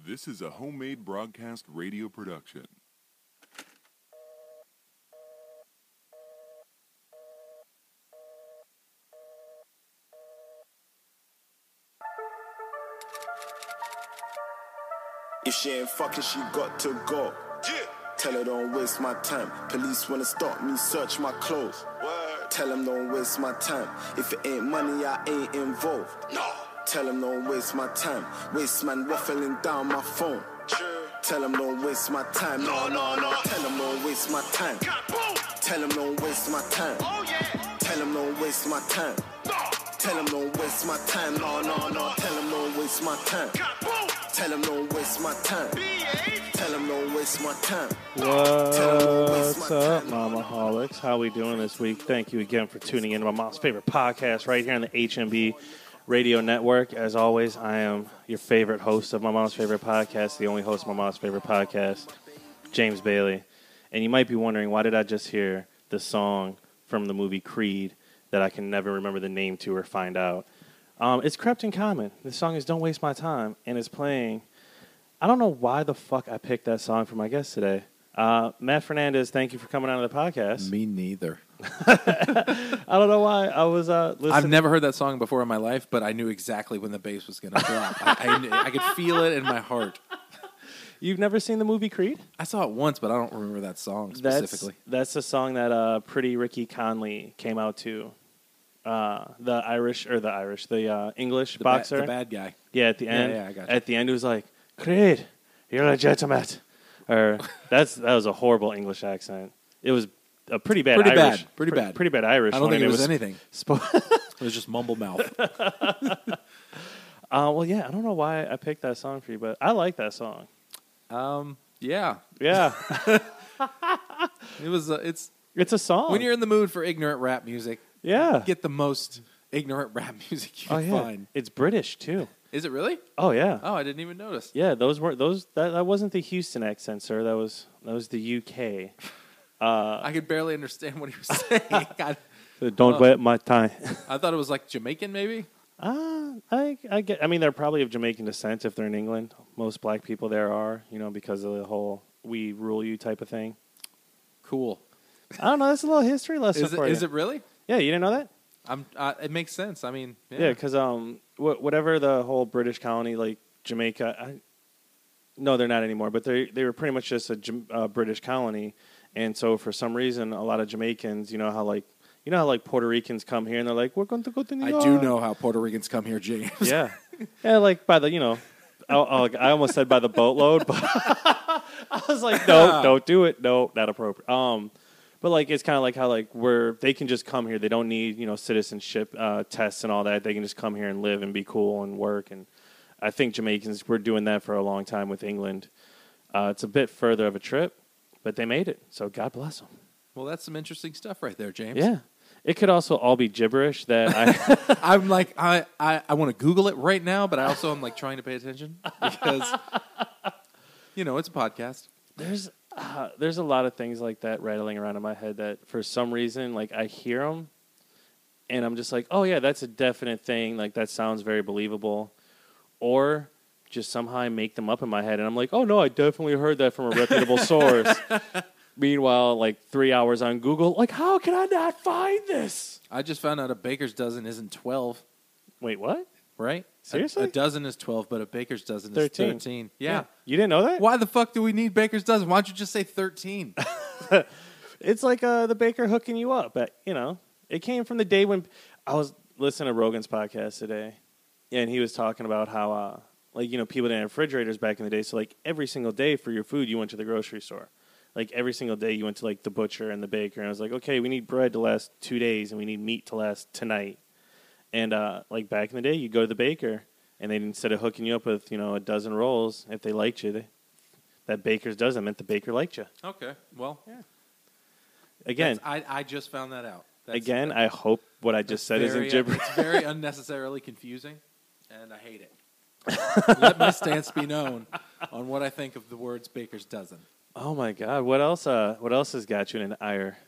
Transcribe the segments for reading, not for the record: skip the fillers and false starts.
This is a homemade broadcast radio production. If she ain't fucking, she got to go. Yeah. Tell her don't waste my time. Police wanna stop me, search my clothes. Word. Tell them don't waste my time. If it ain't money, I ain't involved. No. Tell them don't waste my time. Waste man waffling down my phone. True. Tell them don't waste my time. No. Tell them don't waste my time. Tell them don't waste my time. Oh yeah. Tell them don't waste my time. No. Tell them don't waste my time. No. Tell them don't waste my time. Tell them don't waste my time. Tell them don't waste my time. What's up, Mamaholics? How we doing this week? Thank you again for tuning in to my mom's favorite podcast right here on the HMB Radio Network. As always, I am your favorite host of my mom's favorite podcast, the only host of my mom's favorite podcast, James Bailey. And you might be wondering, why did I just hear the song from the movie Creed that I can never remember the name to or find out? It's Crept in Common. The song is Don't Waste My Time, and it's playing. I don't know why the fuck I picked that song for my guest today. Matt Fernandez, thank you for coming on to the podcast. Me neither. I don't know why. I was listening. I've never heard that song before in my life, but I knew exactly when the bass was going to drop. I could feel it in my heart. You've never seen the movie Creed? I saw it once, but I don't remember that song specifically. That's the song that Pretty Ricky Conley came out to. The English boxer. The bad guy. Yeah, at the end. Yeah, I got you. At the end, it was like, Creed, you're legitimate. Or that was a horrible English accent. It was a pretty bad Irish. Pretty bad. Pretty bad Irish. I don't think it was anything. It It was just mumble mouth. well, yeah, I don't know why I picked that song for you, but I like that song. Yeah. Yeah. It was. It's a song. when you're in the mood for ignorant rap music. Yeah. Get the most ignorant rap music you can find. It's British too. Is it really? Oh yeah. Oh, I didn't even notice. Yeah, that wasn't the Houston accent, sir. That was the UK. I could barely understand what he was saying. Don't wait my time. I thought it was like Jamaican, maybe. I mean, they're probably of Jamaican descent if they're in England. Most black people there are, because of the whole "we rule you" type of thing. Cool. I don't know. That's a little history lesson for you. Is it really? Yeah, you didn't know that? It makes sense. I mean, yeah, because whatever the whole British colony, like Jamaica, no, they're not anymore. But they were pretty much just a British colony, and so for some reason, a lot of Jamaicans, you know how Puerto Ricans come here and they're like, we're going to go to New York. I do know how Puerto Ricans come here, James. Yeah, like by the I almost said by the boatload, but I was like, no, don't do it. No, not appropriate. But like it's kind of like how they can just come here. They don't need citizenship tests and all that. They can just come here and live and be cool and work. And I think Jamaicans were doing that for a long time with England. It's a bit further of a trip, but they made it. So God bless them. Well, that's some interesting stuff right there, James. Yeah, it could also all be gibberish. That I'm like I want to Google it right now, but I also am like trying to pay attention because it's a podcast. There's a lot of things like that rattling around in my head that for some reason, like I hear them and I'm just like, oh yeah, that's a definite thing. Like that sounds very believable. Or just somehow I make them up in my head and I'm like, oh no, I definitely heard that from a reputable source. Meanwhile, like 3 hours on Google, like how can I not find this? I just found out a baker's dozen isn't 12. Wait, what? Right? Seriously? A dozen is 12, but a baker's dozen is 13. Yeah. You didn't know that? Why the fuck do we need baker's dozen? Why don't you just say 13? It's like the baker hooking you up. But, it came from the day when I was listening to Rogan's podcast today. And he was talking about how, people didn't have refrigerators back in the day. So, like, every single day for your food, you went to the grocery store. Like, every single day you went to, like, the butcher and the baker. And I was like, okay, we need bread to last 2 days and we need meat to last tonight. And, like, back in the day, you go to the baker, and they instead of hooking you up with, a dozen rolls, if they liked you, that baker's dozen meant the baker liked you. Okay, well. Yeah. Again. I just found that out. I hope what I just said isn't gibberish. It's very unnecessarily confusing, and I hate it. Let my stance be known on what I think of the words baker's dozen. Oh, my God. What else has got you in an ire?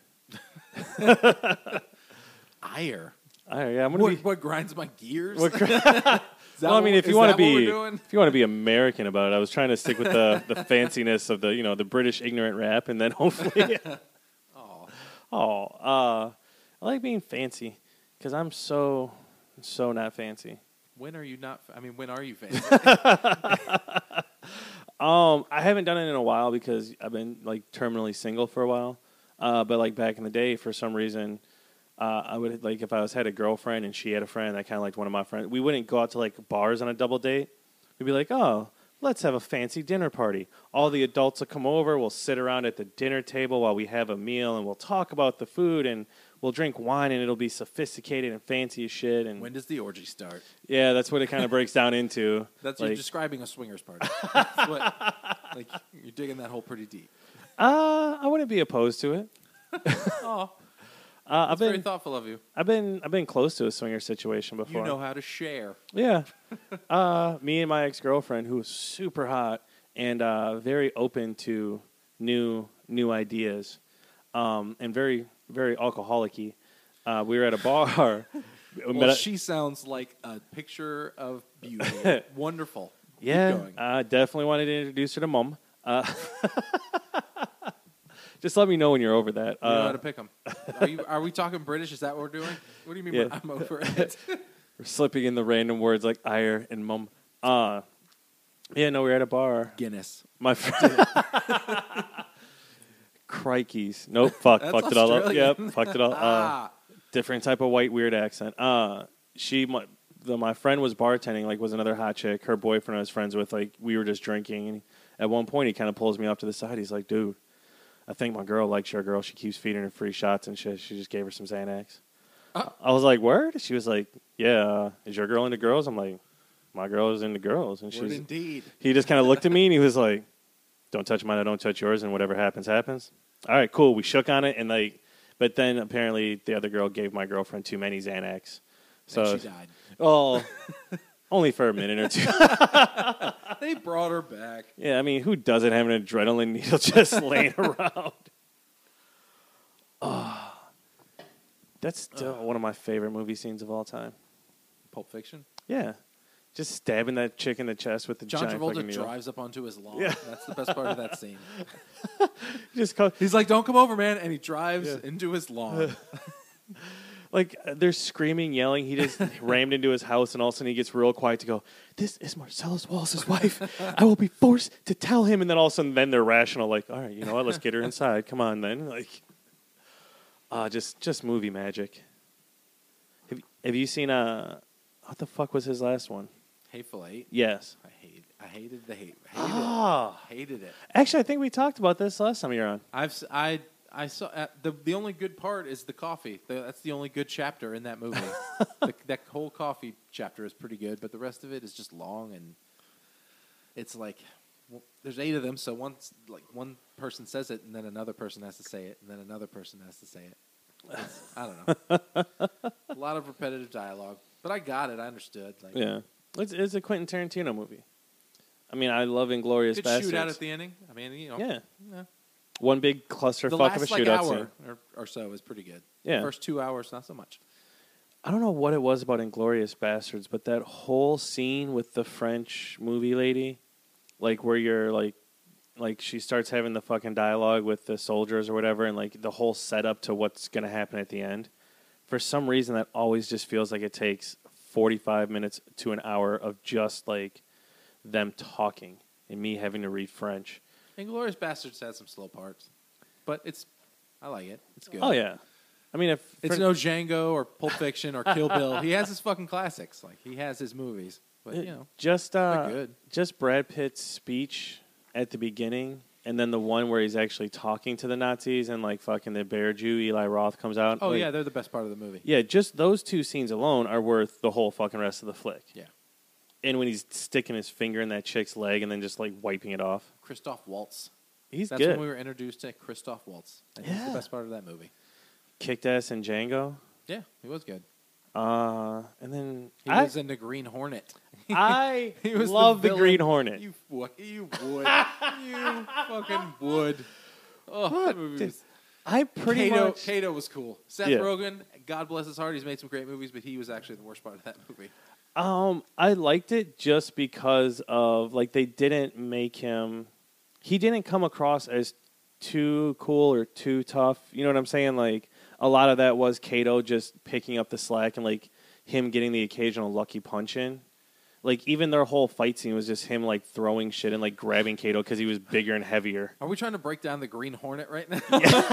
Ire? Yeah, what grinds my gears? Well, I mean, if you want to doing? if you want to be American about it, I was trying to stick with the fanciness of the British ignorant rap, and then hopefully, I like being fancy because I'm so not fancy. When are you not? I mean, when are you fancy? I haven't done it in a while because I've been like terminally single for a while. But like back in the day, for some reason, I would like if I had a girlfriend and she had a friend that kind of liked one of my friends. We wouldn't go out to like bars on a double date. We'd be like, oh, let's have a fancy dinner party. All the adults will come over. We'll sit around at the dinner table while we have a meal, and we'll talk about the food, and we'll drink wine, and it'll be sophisticated and fancy as shit. And when does the orgy start? Yeah, that's what it kind of breaks down into. That's like, you're describing a swingers party. That's what, like you're digging that hole pretty deep. I wouldn't be opposed to it. Oh, I've been very thoughtful of you. I've been close to a swinger situation before. You know how to share. Yeah. Me and my ex-girlfriend, who was super hot and very open to new ideas, and very, very alcoholic-y. We were at a bar. Well, she sounds like a picture of beauty. Wonderful. Yeah, Keep going. I definitely wanted to introduce her to Mom. Just let me know when you're over that. You know how to pick them. Are we talking British? Is that what we're doing? What do you mean Yeah. when I'm over it? We're slipping in the random words like ire and Mum. Yeah, no, we were at a bar. Guinness. My friend. Crikeys. Nope, fucked it all up. Australian. Yep, fucked it all. Different type of white weird accent. My friend was bartending, like was another hot chick. Her boyfriend I was friends with, like we were just drinking. And at one point, he kind of pulls me off to the side. He's like, "Dude, I think my girl likes your girl. She keeps feeding her free shots and shit. She just gave her some Xanax." I was like, "Word?" She was like, "Yeah, is your girl into girls?" I'm like, "My girl is into girls." And Word indeed. he just kind of looked at me and he was like, "Don't touch mine, I don't touch yours, and whatever happens, happens." All right, cool. We shook on it, and but then apparently the other girl gave my girlfriend too many Xanax. So And she died. Oh, only for a minute or two. They brought her back. Yeah, I mean, who doesn't have an adrenaline needle just laying around? That's still one of my favorite movie scenes of all time. Pulp Fiction. Yeah. Just stabbing that chick in the chest with the John giant fucking Travolta needle. drives up onto his lawn. Yeah. That's the best part of that scene. He's like, "Don't come over, man," and he drives into his lawn. Like, they're screaming, yelling. He just rammed into his house, and all of a sudden he gets real quiet to go, "This is Marcellus Wallace's wife. I will be forced to tell him." And then all of a sudden, then they're rational, like, "All right, you know what? Let's get her inside. Come on, then." Like, just movie magic. Have you seen, what the fuck was his last one? Hateful Eight. Yes. I hated the hate. Hated it. Actually, I think we talked about this last time you were on. I saw the only good part is the coffee. That's the only good chapter in that movie. That whole coffee chapter is pretty good, but the rest of it is just long, and it's like there's 8 of them. So one person says it, and then another person has to say it, and then another person has to say it. I don't know. A lot of repetitive dialogue, but I got it. I understood. Yeah, it's a Quentin Tarantino movie. I mean, I love Inglourious Good Basterds. shootout at the ending. I mean, Yeah. One big clusterfuck The of a last shootout hour scene. or so is pretty good. Yeah. The first 2 hours, not so much. I don't know what it was about Inglourious Basterds, but that whole scene with the French movie lady, like where you're like she starts having the fucking dialogue with the soldiers or whatever, and like the whole setup to what's going to happen at the end. For some reason, that always just feels like it takes 45 minutes to an hour of just like them talking and me having to read French. Inglourious Basterds has some slow parts, but I like it. It's good. Oh yeah, I mean It's no Django or Pulp Fiction or Kill Bill. He has his fucking classics. Like he has his movies, but just they're good. Just Brad Pitt's speech at the beginning, and then the one where he's actually talking to the Nazis, and like fucking the bear Jew Eli Roth comes out. Oh like, yeah, they're the best part of the movie. Yeah, just those 2 scenes alone are worth the whole fucking rest of the flick. Yeah. And when he's sticking his finger in that chick's leg and then just like wiping it off. Christoph Waltz. That's That's good. when we were introduced to Christoph Waltz. And he's the best part of that movie. Kicked ass in Django. Yeah, he was good. And then He was in the Green Hornet. I He was love the villain. Green Hornet. You would. You fucking would. Oh, that movie was... I pretty much... Kato was cool. Seth Yeah. Rogen, God bless his heart, he's made some great movies, but he was actually the worst part of that movie. I liked it just because of like they didn't make him. He didn't come across as too cool or too tough. You know what I'm saying? Like a lot of that was Kato just picking up the slack and like him getting the occasional lucky punch in. Like even their whole fight scene was just him like throwing shit and like grabbing Kato because he was bigger and heavier. Are we trying to break down the Green Hornet right now?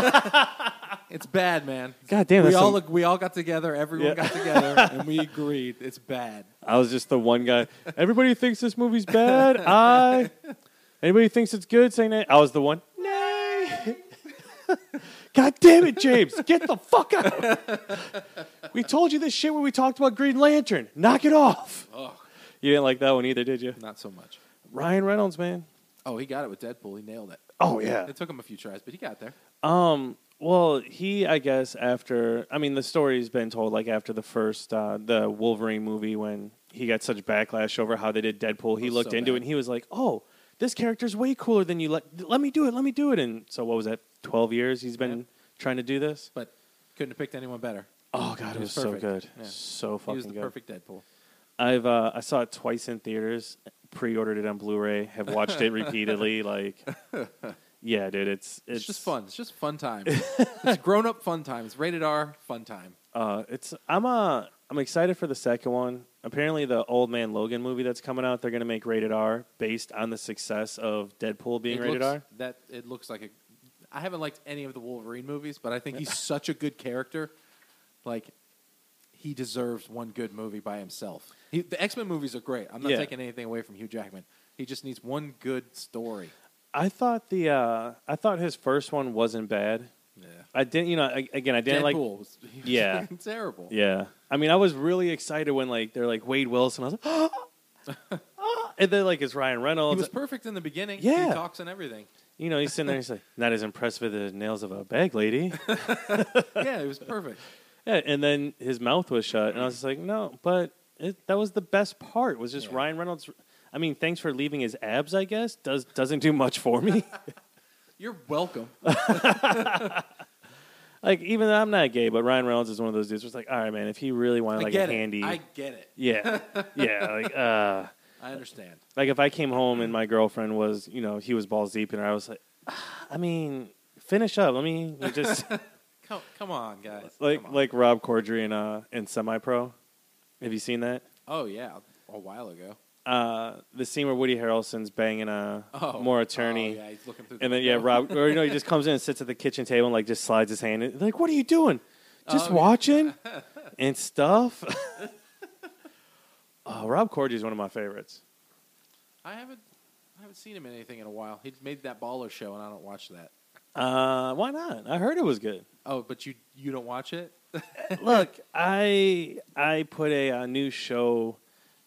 It's bad, man. God damn, we all got together. Everyone got together, and we agreed it's bad. I was just the one guy. Everybody thinks this movie's bad. Anybody thinks it's good? Saying that I was the one. Nay. God damn it, James! Get the fuck out. We told you this shit when we talked about Green Lantern. Knock it off. Ugh. You didn't like that one either, did you? Not so much. Ryan Reynolds, man. Oh, he got it with Deadpool. He nailed it. Oh yeah. It took him a few tries, but he got there. Well, he, I guess, after... I mean, the story's been told, like, after the first, the Wolverine movie, when he got such backlash over how they did Deadpool, he looked into it, and he was like, oh, this character's way cooler than you. Let me do it. And so, what was that, 12 years he's been trying to do this? But couldn't have picked anyone better. Oh, God, it was so good. Yeah. So fucking good. He was the perfect Deadpool. I saw it twice in theaters, pre-ordered it on Blu-ray, have watched it repeatedly, like... Yeah, dude, it's just fun. It's just fun time. It's grown-up fun time. It's rated R fun time. I'm excited for the second one. Apparently, the Old Man Logan movie that's coming out, they're going to make rated R based on the success of Deadpool being rated R. It looks like I haven't liked any of the Wolverine movies, but I think he's such a good character. Like, he deserves one good movie by himself. The X-Men movies are great. I'm not taking anything away from Hugh Jackman. He just needs one good story. I thought his first one wasn't bad. Yeah. I didn't, again, I didn't Deadpool like. was terrible. Yeah. I mean, I was really excited when like they're like Wade Wilson. I was like, and then like it's Ryan Reynolds. He was perfect in the beginning. Yeah. He talks and everything. You know, he's sitting there. He's like, not as impressed with the nails of a bag lady. Yeah, it was perfect. Yeah, and then his mouth was shut, and I was just like, no, but that was the best part. Was just Ryan Reynolds. I mean, thanks for leaving his abs, I guess. Doesn't do much for me. You're welcome. Like, even though I'm not gay, but Ryan Reynolds is one of those dudes who's like, all right, man, if he really wanted like a handy... I get it. Yeah. Yeah, like, I understand. Like, if I came home and my girlfriend was, he was balls deep in her, I was like, I mean, finish up. Let me just... Come on, guys. Like Rob Corddry in Semi-Pro. Have you seen that? Oh, yeah. A while ago. The scene where Woody Harrelson's banging more attorney. Oh, yeah, he's looking through and then, Rob, or, he just comes in and sits at the kitchen table and, like, just slides his hand in. Like, what are you doing? Just watching? And stuff? Rob Corddry is one of my favorites. I haven't seen him in anything in a while. He made that Baller show, and I don't watch that. Why not? I heard it was good. Oh, but you don't watch it? Look, I put a new show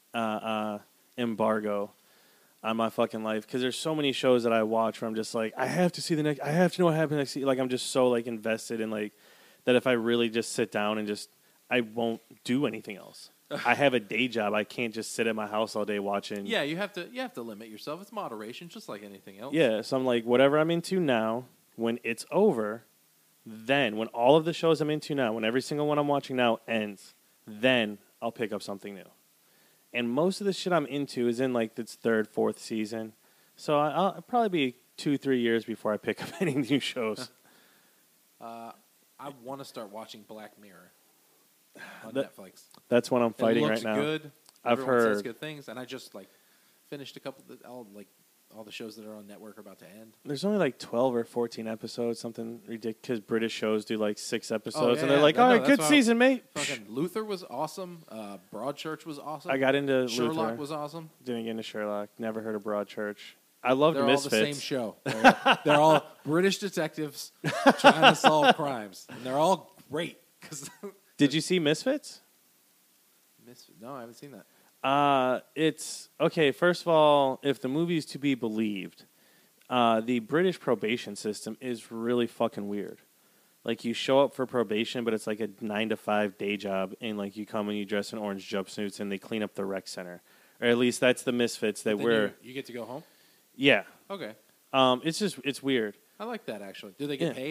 embargo on my fucking life because there's so many shows that I watch where I'm just like, I have to see the next. I have to know what happens next. Like, I'm just so like invested in like that. If I really just sit down and I won't do anything else. I have a day job. I can't just sit at my house all day watching. Yeah, you have to limit yourself. It's moderation, just like anything else. Yeah, so I'm like, whatever I'm into now, when it's over, then when all of the shows I'm into now, when every single one I'm watching now ends, then I'll pick up something new. And most of the shit I'm into is in like its third, fourth season. So I'll probably be 2-3 years before I pick up any new shows. I want to start watching Black Mirror on Netflix. That's what I'm fighting right now. It looks good. I've Everyone heard says good things, and I just like finished a couple. All the shows that are on network are about to end. There's only like 12 or 14 episodes, something ridiculous. Because British shows do like 6 episodes, and they're like, all right, good season, mate. Fucking Luther was awesome. Broadchurch was awesome. I got into Sherlock Luther. was awesome. Didn't get into Sherlock. Never heard of Broadchurch. I loved They're Misfits. all the same show. They're all British detectives trying to solve crimes, and they're all great. Did you see Misfits? No, I haven't seen that. It's okay. First of all, if the movie's to be believed, the British probation system is really fucking weird. Like, you show up for probation, but it's like a 9-to-5 day job, and like you come and you dress in orange jumpsuits, and they clean up the rec center, or at least that's the Misfits that we're. You get to go home. Yeah. Okay. It's weird. I like that actually. Do they get paid?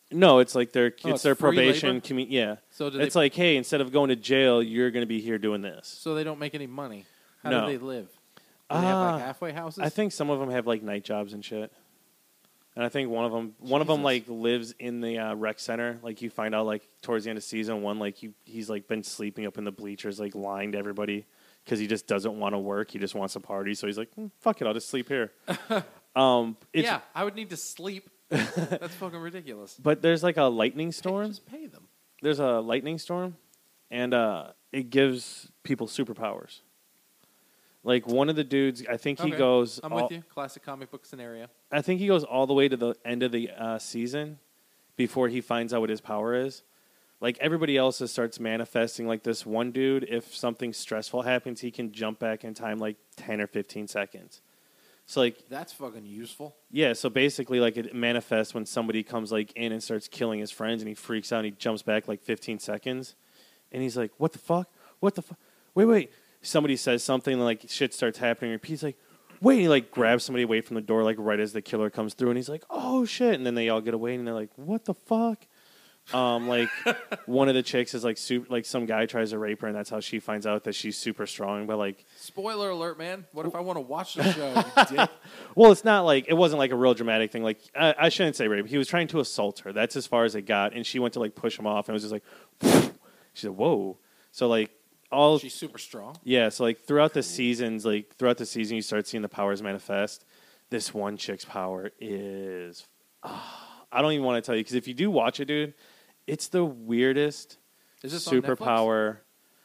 No, it's like it's their free probation. labor? Yeah. So do it's they, like, hey, instead of going to jail, you're going to be here doing this. so they don't make any money. How No. do they live? Do they have like halfway houses? I think some of them have like night jobs and shit. And I think one of them like lives in the rec center. Like you find out like towards the end of season 1, like he's like been sleeping up in the bleachers, like lying to everybody because he just doesn't want to work. He just wants to party. So he's like, fuck it, I'll just sleep here. Yeah, I would need to sleep. That's fucking ridiculous. But there's like a lightning storm. Just pay them. There's a lightning storm, and it gives people superpowers. Like one of the dudes, I think he goes. I'm with you. Classic comic book scenario. I think he goes all the way to the end of the season before he finds out what his power is. Like everybody else starts manifesting. Like this one dude, if something stressful happens, he can jump back in time like 10 or 15 seconds. So like that's fucking useful. Yeah, so basically like it manifests when somebody comes like in and starts killing his friends and he freaks out and he jumps back like 15 seconds and he's like, "What the fuck? What the fuck? Wait." Somebody says something and like shit starts happening and he's like, "Wait," and he like grabs somebody away from the door like right as the killer comes through and he's like, "Oh shit." And then they all get away and they're like, "What the fuck?" Like one of the chicks is like some guy tries to rape her and that's how she finds out that she's super strong. But like, spoiler alert, man. What if I want to watch the show? You dick? Well, it's not like it wasn't like a real dramatic thing. Like I shouldn't say rape. He was trying to assault her. That's as far as it got. And she went to like push him off and it was just like, she said, "Whoa." So like she's super strong. Yeah. So like throughout the season, you start seeing the powers manifest. This one chick's power is, I don't even want to tell you because if you do watch it, dude. It's the weirdest superpower.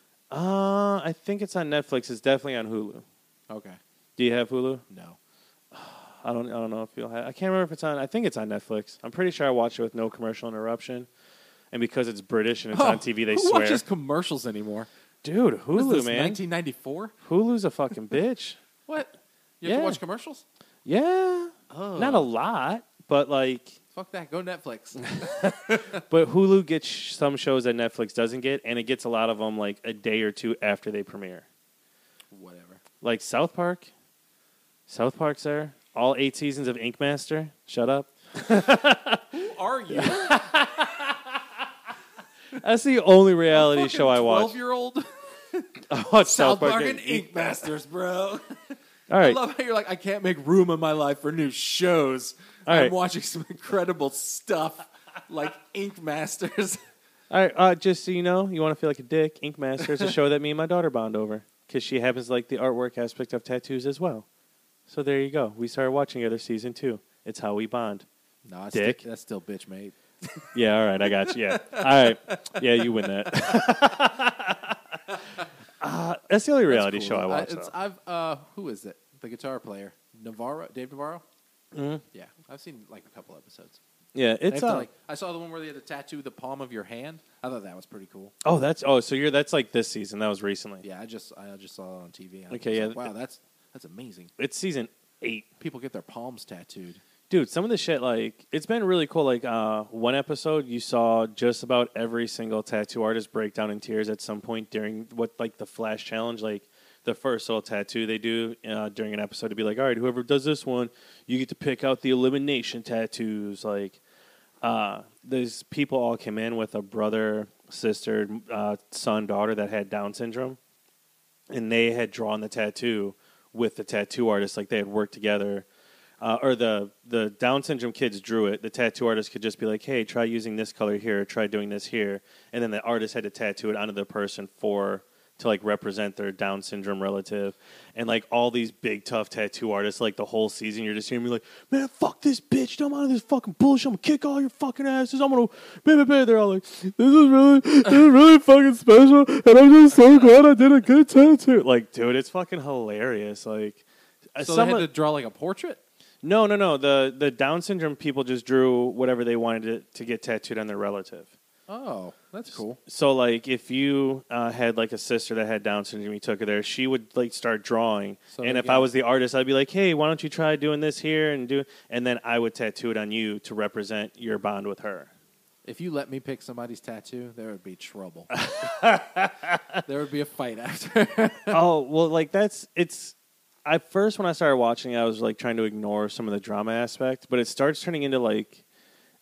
I think it's on Netflix. It's definitely on Hulu. Okay. Do you have Hulu? No. I don't know if you'll have. I can't remember if it's on. I think it's on Netflix. I'm pretty sure I watched it with no commercial interruption. And because it's British and it's on TV, they who swear. Who watches commercials anymore? Dude, Hulu, man. 1994. Hulu's a fucking bitch. What? You have to watch commercials? Yeah. Oh. Not a lot, but like. Fuck that. Go Netflix. But Hulu gets some shows that Netflix doesn't get, and it gets a lot of them like a day or two after they premiere. Whatever. Like South Park. South Park's there. All 8 seasons of Ink Master. Shut up. Who are you? That's the only reality show I watch. 12-year-old? South Park and Ink Masters, bro. All right. I love how you're like, I can't make room in my life for new shows. I'm watching some incredible stuff like Ink Masters. All right, just so you know, you want to feel like a dick, Ink Master is a show that me and my daughter bond over because she happens to like the artwork aspect of tattoos as well. So there you go. We started watching together season 2. It's how we bond. No, dick. That's still bitch, mate. Yeah, all right, I got you. Yeah. All right. Yeah, you win that. That's the only reality show I watch. Who is it? The guitar player. Dave Navarro? Mm-hmm. Yeah, I've seen like a couple episodes. Yeah, it's I saw the one where they had to tattoo the palm of your hand. I thought that was pretty cool. That's like this season. That was recently. Yeah, I just saw it on TV. Okay, yeah. Like, wow, that's amazing. It's season 8. People get their palms tattooed. Dude, some of the shit, like, it's been really cool. Like, one episode, you saw just about every single tattoo artist break down in tears at some point during the Flash Challenge. Like, the first little tattoo they do during an episode to be like, all right, whoever does this one, you get to pick out the elimination tattoos. Like, those people all came in with a brother, sister, son, daughter that had Down syndrome. And they had drawn the tattoo with the tattoo artist. Like, they had worked together. Or the Down syndrome kids drew it. The tattoo artist could just be like, hey, try using this color here, try doing this here. And then the artist had to tattoo it onto the person to like represent their Down syndrome relative. And like all these big tough tattoo artists, like the whole season, you're just hearing me like, man, fuck this bitch. I'm out of this fucking bullshit. I'm gonna kick all your fucking asses. I'm gonna baby. They're all like, this is really fucking special. And I'm just so glad I did a good tattoo. Like, dude, it's fucking hilarious. Like, so they had to draw like a portrait? No. The Down syndrome people just drew whatever they wanted to get tattooed on their relative. Oh, that's cool. So, like, if you had, like, a sister that had Down syndrome, you took her there, she would, like, start drawing. So and if I was the artist, I'd be like, hey, why don't you try doing this here? And then I would tattoo it on you to represent your bond with her. If you let me pick somebody's tattoo, there would be trouble. There would be a fight after. Oh, well, like, when I started watching it, I was, like, trying to ignore some of the drama aspect. But it starts turning into, like,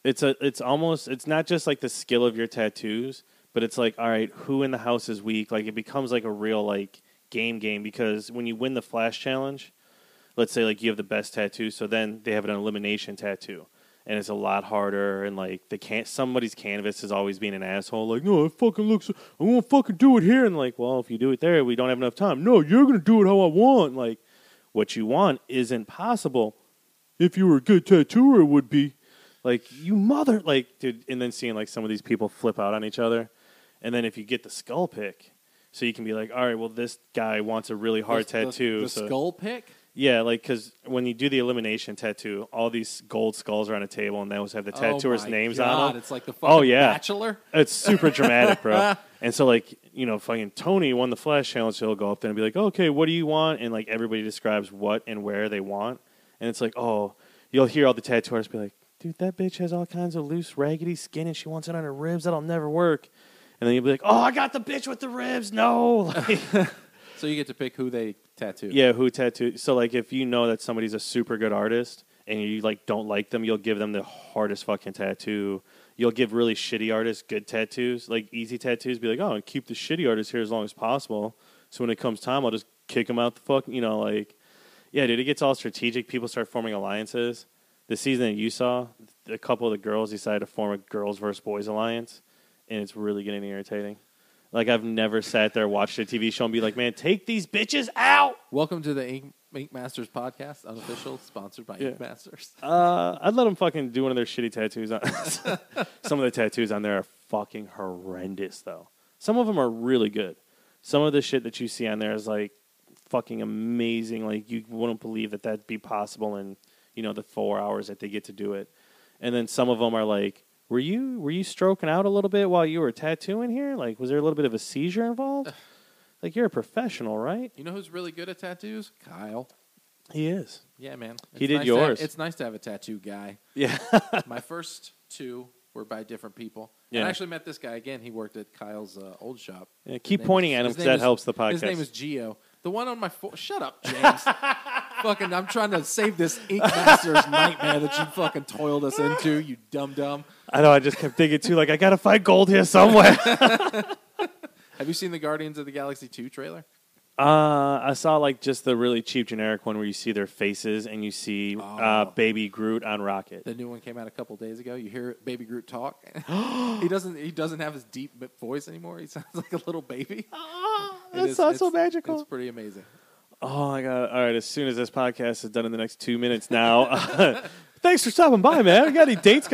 It's almost, it's not just like the skill of your tattoos, but it's like, all right, who in the house is weak? Like it becomes like a real like game because when you win the Flash challenge, let's say like you have the best tattoo, so then they have an elimination tattoo. And it's a lot harder, and like somebody's canvas is always being an asshole. Like, no, it fucking looks. I won't fucking do it here. And like, well, if you do it there, we don't have enough time. No, you're gonna do it how I want. Like, what you want isn't possible. If you were a good tattooer, it would be. Like, you mother, like, dude. And then seeing like some of these people flip out on each other, and then if you get the skull pick, so you can be like, all right, well, this guy wants a really hard tattoo. The skull pick. Yeah, like, because when you do the elimination tattoo, all these gold skulls are on a table, and they always have the tattooers' names on them. It's like the fucking Bachelor. It's super dramatic, bro. And so, like, fucking Tony won the Flash Challenge, so he'll go up there and be like, okay, what do you want? And, like, everybody describes what and where they want. And it's like, oh, you'll hear all the tattooers be like, dude, that bitch has all kinds of loose, raggedy skin, and she wants it on her ribs. That'll never work. And then you'll be like, oh, I got the bitch with the ribs. No. Like, so you get to pick who they tattoo. Yeah, who tattoo. So, like, if you know that somebody's a super good artist and you, like, don't like them, you'll give them the hardest fucking tattoo. You'll give really shitty artists good tattoos, like easy tattoos. Be like, oh, keep the shitty artists here as long as possible. So when it comes time, I'll just kick them out the fuck. Like, yeah, dude, it gets all strategic. People start forming alliances. The season that you saw, a couple of the girls decided to form a girls versus boys alliance, and it's really getting irritating. Like, I've never sat there, watched a TV show, and be like, man, take these bitches out! Welcome to the Ink Masters podcast, unofficial, sponsored by Ink Masters. I'd let them fucking do one of their shitty tattoos. Some of the tattoos on there are fucking horrendous, though. Some of them are really good. Some of the shit that you see on there is, like, fucking amazing. Like, you wouldn't believe that that'd be possible in, the 4 hours that they get to do it. And then some of them are like, Were you stroking out a little bit while you were tattooing here? Like, was there a little bit of a seizure involved? Like, you're a professional, right? You know who's really good at tattoos? Kyle. He is. Yeah, man. He did yours. It's nice to have a tattoo guy. Yeah. My first two were by different people. Yeah. And I actually met this guy again. He worked at Kyle's old shop. Yeah, keep pointing at him because that helps the podcast. His name is Gio. The one on my shut up, James. Fucking, I'm trying to save this Ink Masters nightmare that you fucking toiled us into, you dum-dum. I know, I just kept thinking, too, like, I got to find gold here somewhere. Have you seen the Guardians of the Galaxy 2 trailer? I saw, like, just the really cheap generic one where you see their faces and you see Baby Groot on Rocket. The new one came out a couple days ago. You hear Baby Groot talk. He doesn't have his deep voice anymore. He sounds like a little baby. That sounds so magical. It's pretty amazing. Oh, my God. All right, as soon as this podcast is done in the next 2 minutes now, thanks for stopping by, man. I got any dates?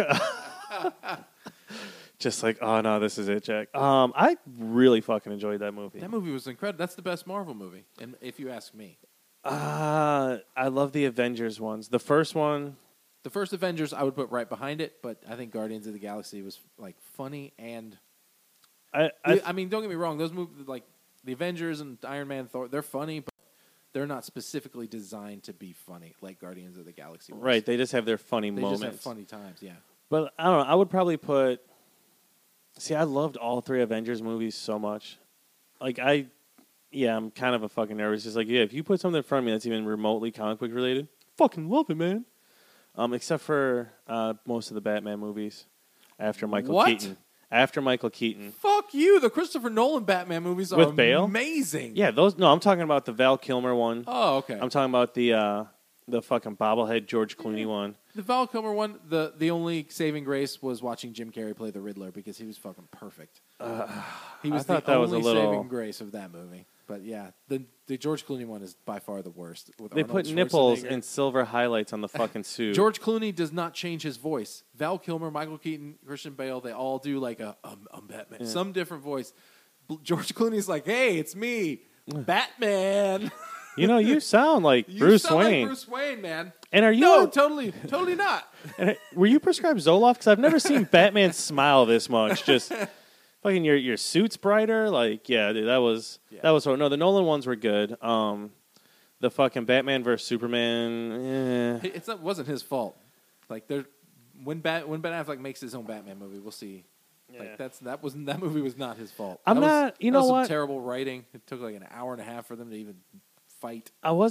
Just like, oh, no, this is it, Jack. I really fucking enjoyed that movie. That movie was incredible. That's the best Marvel movie, and if you ask me. I love the Avengers ones. The first one. The first Avengers I would put right behind it, but I think Guardians of the Galaxy was, like, funny and... I mean, don't get me wrong. Those movies, like, the Avengers and Iron Man, Thor, they're funny, but they're not specifically designed to be funny like Guardians of the Galaxy was. Right, they just have their funny moments. They just have funny times, yeah. But, I don't know, I would probably put... See, I loved all three Avengers movies so much. Like, I'm kind of a fucking nerd. It's just like, yeah, if you put something in front of me that's even remotely comic book related, fucking love it, man. Except for most of the Batman movies after Michael Keaton. After Michael Keaton. Fuck you. The Christopher Nolan Batman movies are with Bale? Amazing. Yeah, those. No, I'm talking about the Val Kilmer one. Oh, okay. I'm talking about the fucking bobblehead George Clooney one. The Val Kilmer one, the only saving grace was watching Jim Carrey play the Riddler because he was fucking perfect. He was the only saving grace of that movie. But yeah, the George Clooney one is by far the worst. They put nipples and silver highlights on the fucking suit. George Clooney does not change his voice. Val Kilmer, Michael Keaton, Christian Bale, they all do like I'm Batman. Yeah. Some different voice. George Clooney's like, hey, it's me, Batman. You sound like Bruce Wayne. Like Bruce Wayne, man. And are you? No, totally not. Were you prescribed Zoloft? Because I've never seen Batman smile this much. Just fucking your suit's brighter. Like, yeah, dude, that was. No, the Nolan ones were good. The fucking Batman versus Superman. It wasn't his fault. Like, when Ben Affleck makes his own Batman movie, we'll see. Yeah. Like that movie was not his fault. You know what? Some terrible writing. It took like an hour and a half for them to even fight. I wasn't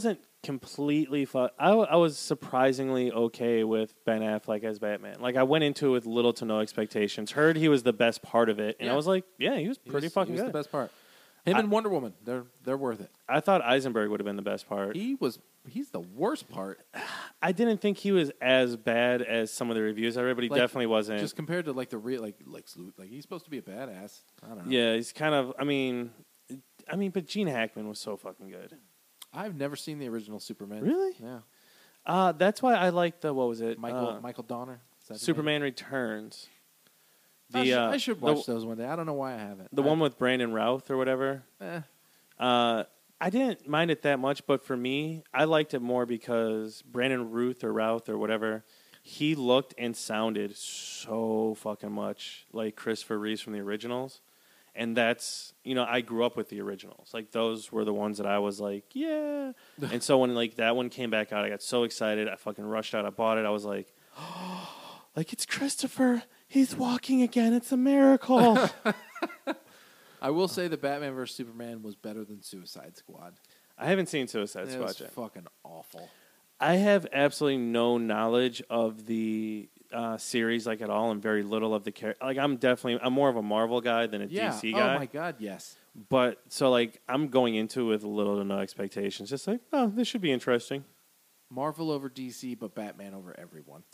completely I was surprisingly okay with Ben Affleck as Batman. Like, I went into it with little to no expectations. Heard he was the best part of it, and I was like, yeah, he was pretty fucking He was good. the best part. Him and Wonder Woman, they're worth it. I thought Eisenberg would have been the best part. He's the worst part. I didn't think he was as bad as some of the reviews I read, but he definitely wasn't. Just compared to like the real like Luke, like he's supposed to be a badass. I don't know. Yeah, he's kind of. I mean, but Gene Hackman was so fucking good. I've never seen the original Superman. Really? Yeah. That's why I like the what was it? Michael Donner. Is that his Superman name? Returns. I should watch those one day. I don't know why I haven't. The one with Brandon Routh or whatever. I didn't mind it that much, but for me, I liked it more because Brandon Routh or whatever, he looked and sounded so fucking much like Christopher Reeves from the originals. And that's, I grew up with the originals. Like, those were the ones that I was like, yeah. And so when, like, that one came back out, I got so excited. I fucking rushed out. I bought it. I was like, oh, like, it's Christopher. He's walking again. It's a miracle. I will say the Batman vs. Superman was better than Suicide Squad. I haven't seen Suicide Squad was yet. Fucking awful. I have absolutely no knowledge of the series, like, at all, and very little of the character. Like, I'm more of a Marvel guy than a DC guy. Oh my god, yes. But so, like, I'm going into it with little to no expectations. Just like, oh, this should be interesting. Marvel over DC, but Batman over everyone.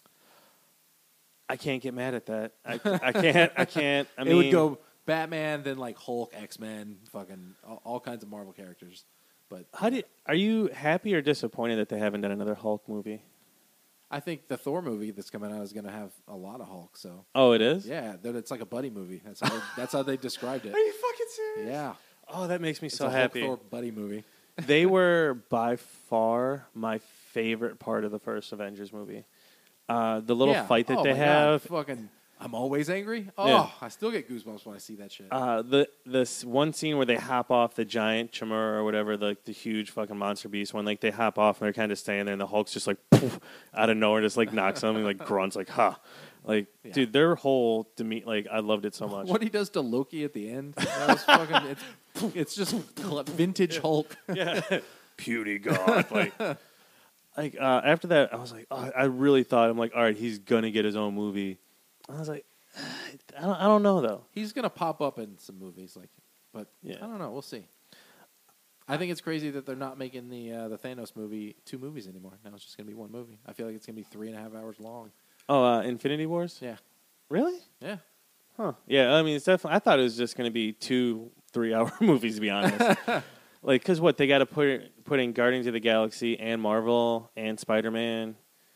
I can't get mad at that. I can't. I mean, it would go Batman, then like Hulk, X-Men, fucking all kinds of Marvel characters. But are you happy or disappointed that they haven't done another Hulk movie? I think the Thor movie that's coming out is going to have a lot of Hulk. So it is. Yeah, it's like a buddy movie. That's how they described it. Are you fucking serious? Yeah. Oh, that makes me It's so a happy. Hulk Thor buddy movie. They were by far my favorite part of the first Avengers movie. The little fight that they have. Fucking, I'm always angry. Oh, Yeah. I still get goosebumps when I see that shit. This one scene where they hop off the giant Chimera or whatever, the huge fucking monster beast one, like they hop off and they're kind of staying there, and the Hulk's just like poof, out of nowhere, just like knocks them and like grunts like ha, like dude, their whole demeanor, like I loved it so much. What he does to Loki at the end, that was fucking. It's just vintage Hulk. Yeah, puny god, like after that, I was like, oh, I really thought, I'm like, all right, he's gonna get his own movie. I was like, I don't know though. He's gonna pop up in some movies, but I don't know. We'll see. I think it's crazy that they're not making the Thanos movie 2 movies anymore. Now it's just gonna be 1 movie. I feel like it's gonna be 3.5 hours long. Oh, Infinity Wars? Yeah. Really? Yeah. Huh. Yeah. I mean, it's definitely. I thought it was just gonna be 2 3-hour movies, to be honest. Like, because what, they got to put in Guardians of the Galaxy and Marvel and Spider-Man.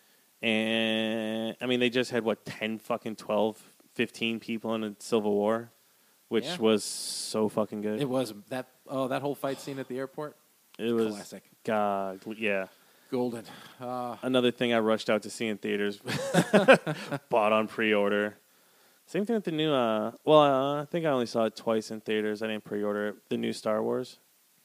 And, I mean, they just had, 10 fucking 12, 15 people in a Civil War, which was so fucking good. It was. That whole fight scene at the airport? It was. Classic. God, yeah. Golden. Another thing I rushed out to see in theaters. Bought on pre-order. Same thing with the new, I think I only saw it twice in theaters. I didn't pre-order it. The new Star Wars.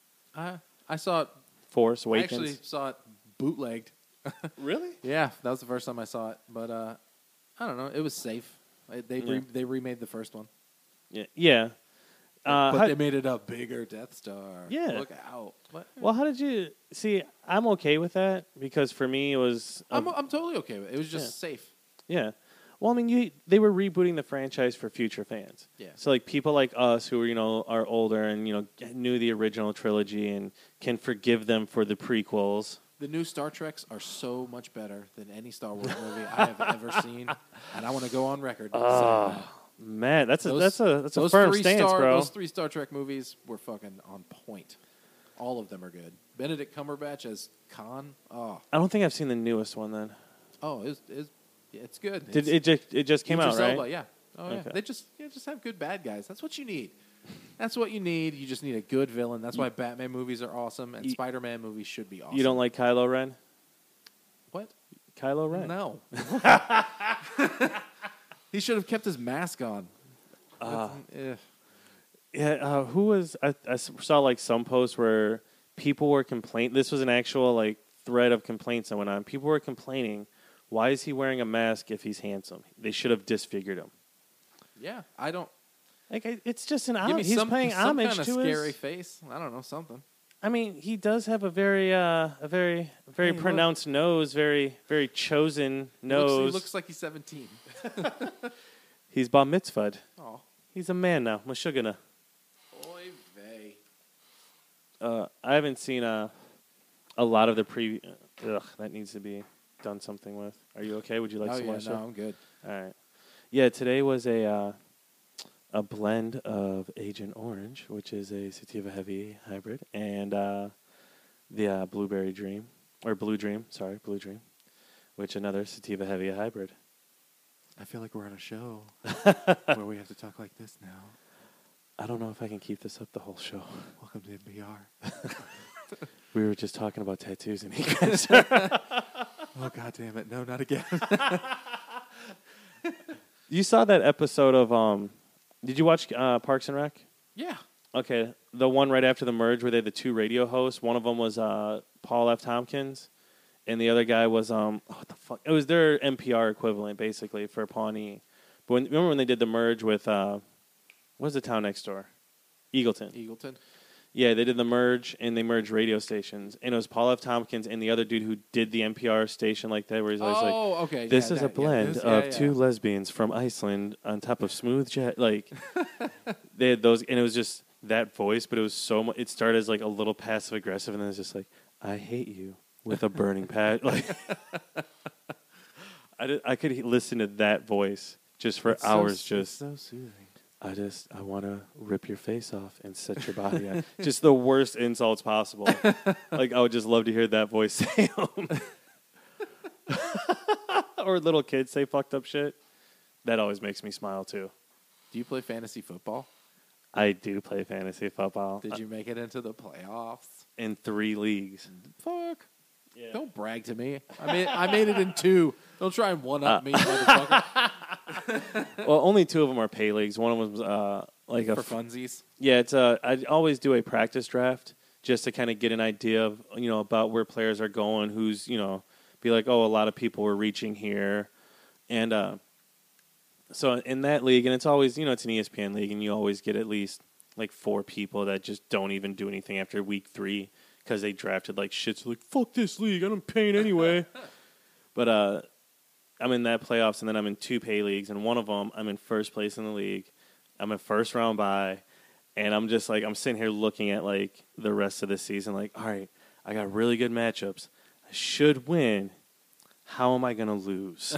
I saw it. Force Awakens. I actually saw it bootlegged. Really? Yeah, that was the first time I saw it. But I don't know. It was safe. They remade the first one. Yeah. But they made it a bigger Death Star. Yeah. Look out. Well, how did you see? I'm okay with that because for me it was. I'm totally okay with it. It was just safe. Yeah. Well, I mean, they were rebooting the franchise for future fans. Yeah. So, like, people like us who are older and knew the original trilogy and can forgive them for the prequels. The new Star Treks are so much better than any Star Wars movie I have ever seen, and I want to go on record. Man, that's a firm stance, bro. Those 3 Star Trek movies were fucking on point. All of them are good. Benedict Cumberbatch as Khan. Oh, I don't think I've seen the newest one then. Oh, it's good. It just came out, right? Elba, yeah. Oh, yeah. Okay. They just have good bad guys. That's what you need. That's what you need. You just need a good villain. That's why Batman movies are awesome, and Spider-Man movies should be awesome. You don't like Kylo Ren? What? Kylo Ren? No. He should have kept his mask on. Yeah, who was... I saw, like, some posts where people were complaining. This was an actual, like, thread of complaints that went on. People were complaining, why is he wearing a mask if he's handsome? They should have disfigured him. Yeah, I don't... Like, it's just an Give me he's paying some homage kind of to scary his... face. I don't know, something. I mean, he does have a very pronounced nose, very chosen nose. He looks like he's 17. He's bar mitzvahed. Oh, He's a man now, Meshuggah. oy vey. I haven't seen a lot of the that needs to be done something with. Are you okay? Would you like some more stuff? No, I'm good. All right. Yeah, today was a blend of Agent Orange, which is a sativa heavy hybrid, and the Blueberry Dream or Blue Dream, which another sativa heavy hybrid. I feel like we're on a show where we have to talk like this now. I don't know if I can keep this up the whole show. Welcome to NPR. We were just talking about tattoos and Oh, God damn it. No, not again. You saw that episode of did you watch Parks and Rec? Yeah. Okay, the one right after the merge where they had the two radio hosts. One of them was Paul F. Tompkins, and the other guy was what the fuck? It was their NPR equivalent basically for Pawnee. But remember when they did the merge with what was the town next door? Eagleton. Yeah, they did the merge, and they merged radio stations. And it was Paul F. Tompkins and the other dude who did the NPR station like that, where he's always okay. this is a blend of two lesbians from Iceland on top of smooth jet. Like, they had those, and it was just that voice, but it was so much. It started as like a little passive-aggressive, and then it's just like, I hate you with a burning passion. Like, I could listen to that voice just for hours. It's so soothing. I want to rip your face off and set your body on. Just the worst insults possible. Like, I would just love to hear that voice say them. Or little kids say fucked up shit. That always makes me smile, too. Do you play fantasy football? I do play fantasy football. Did you make it into the playoffs? In 3 leagues. Fuck. Yeah. Don't brag to me. I made it in 2. Don't try and one-up me, motherfucker. Well, only 2 of them are pay leagues. One of them was like For funsies. Yeah, it's I always do a practice draft just to kind of get an idea of about where players are going, who's be like, oh, a lot of people were reaching here, and so in that league, and it's always it's an ESPN league, and you always get at least like 4 people that just don't even do anything after week 3 because they drafted like shit. So like, fuck this league, I'm paying anyway. But I'm in that playoffs, and then I'm in 2 pay leagues, and one of them I'm in first place in the league. I'm a first round bye, and I'm just like, I'm sitting here looking at like the rest of the season, like, all right, I got really good matchups. I should win. How am I going to lose?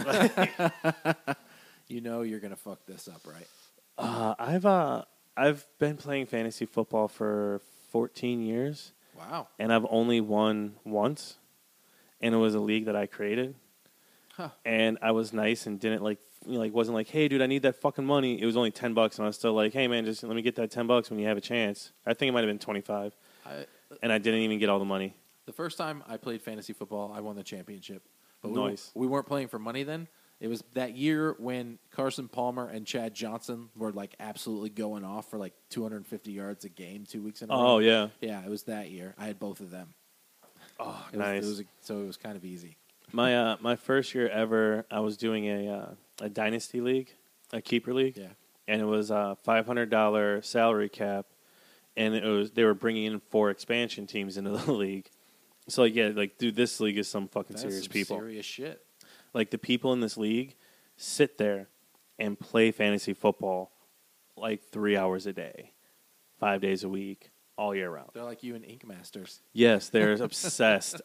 You're going to fuck this up, right? I've been playing fantasy football for 14 years. Wow. And I've only won once, and it was a league that I created. Huh. And I was nice and didn't wasn't like, hey, dude, I need that fucking money. It was only $10, and I was still like, hey, man, just let me get that $10 when you have a chance. I think it might have been 25, and I didn't even get all the money. The first time I played fantasy football, I won the championship. But Nice. We weren't playing for money then. It was that year when Carson Palmer and Chad Johnson were like absolutely going off for like 250 yards a game 2 weeks in a row. Oh, yeah. Yeah, it was that year. I had both of them. Oh, Nice. So it was kind of easy. My first year ever, I was doing a dynasty league, a keeper league. Yeah. And it was a $500 salary cap, and they were bringing in 4 expansion teams into the league. So dude, this league is some fucking serious people. Serious shit. Like, the people in this league sit there and play fantasy football like 3 hours a day, 5 days a week, all year round. They're like you and Ink Masters. Yes, they're obsessed.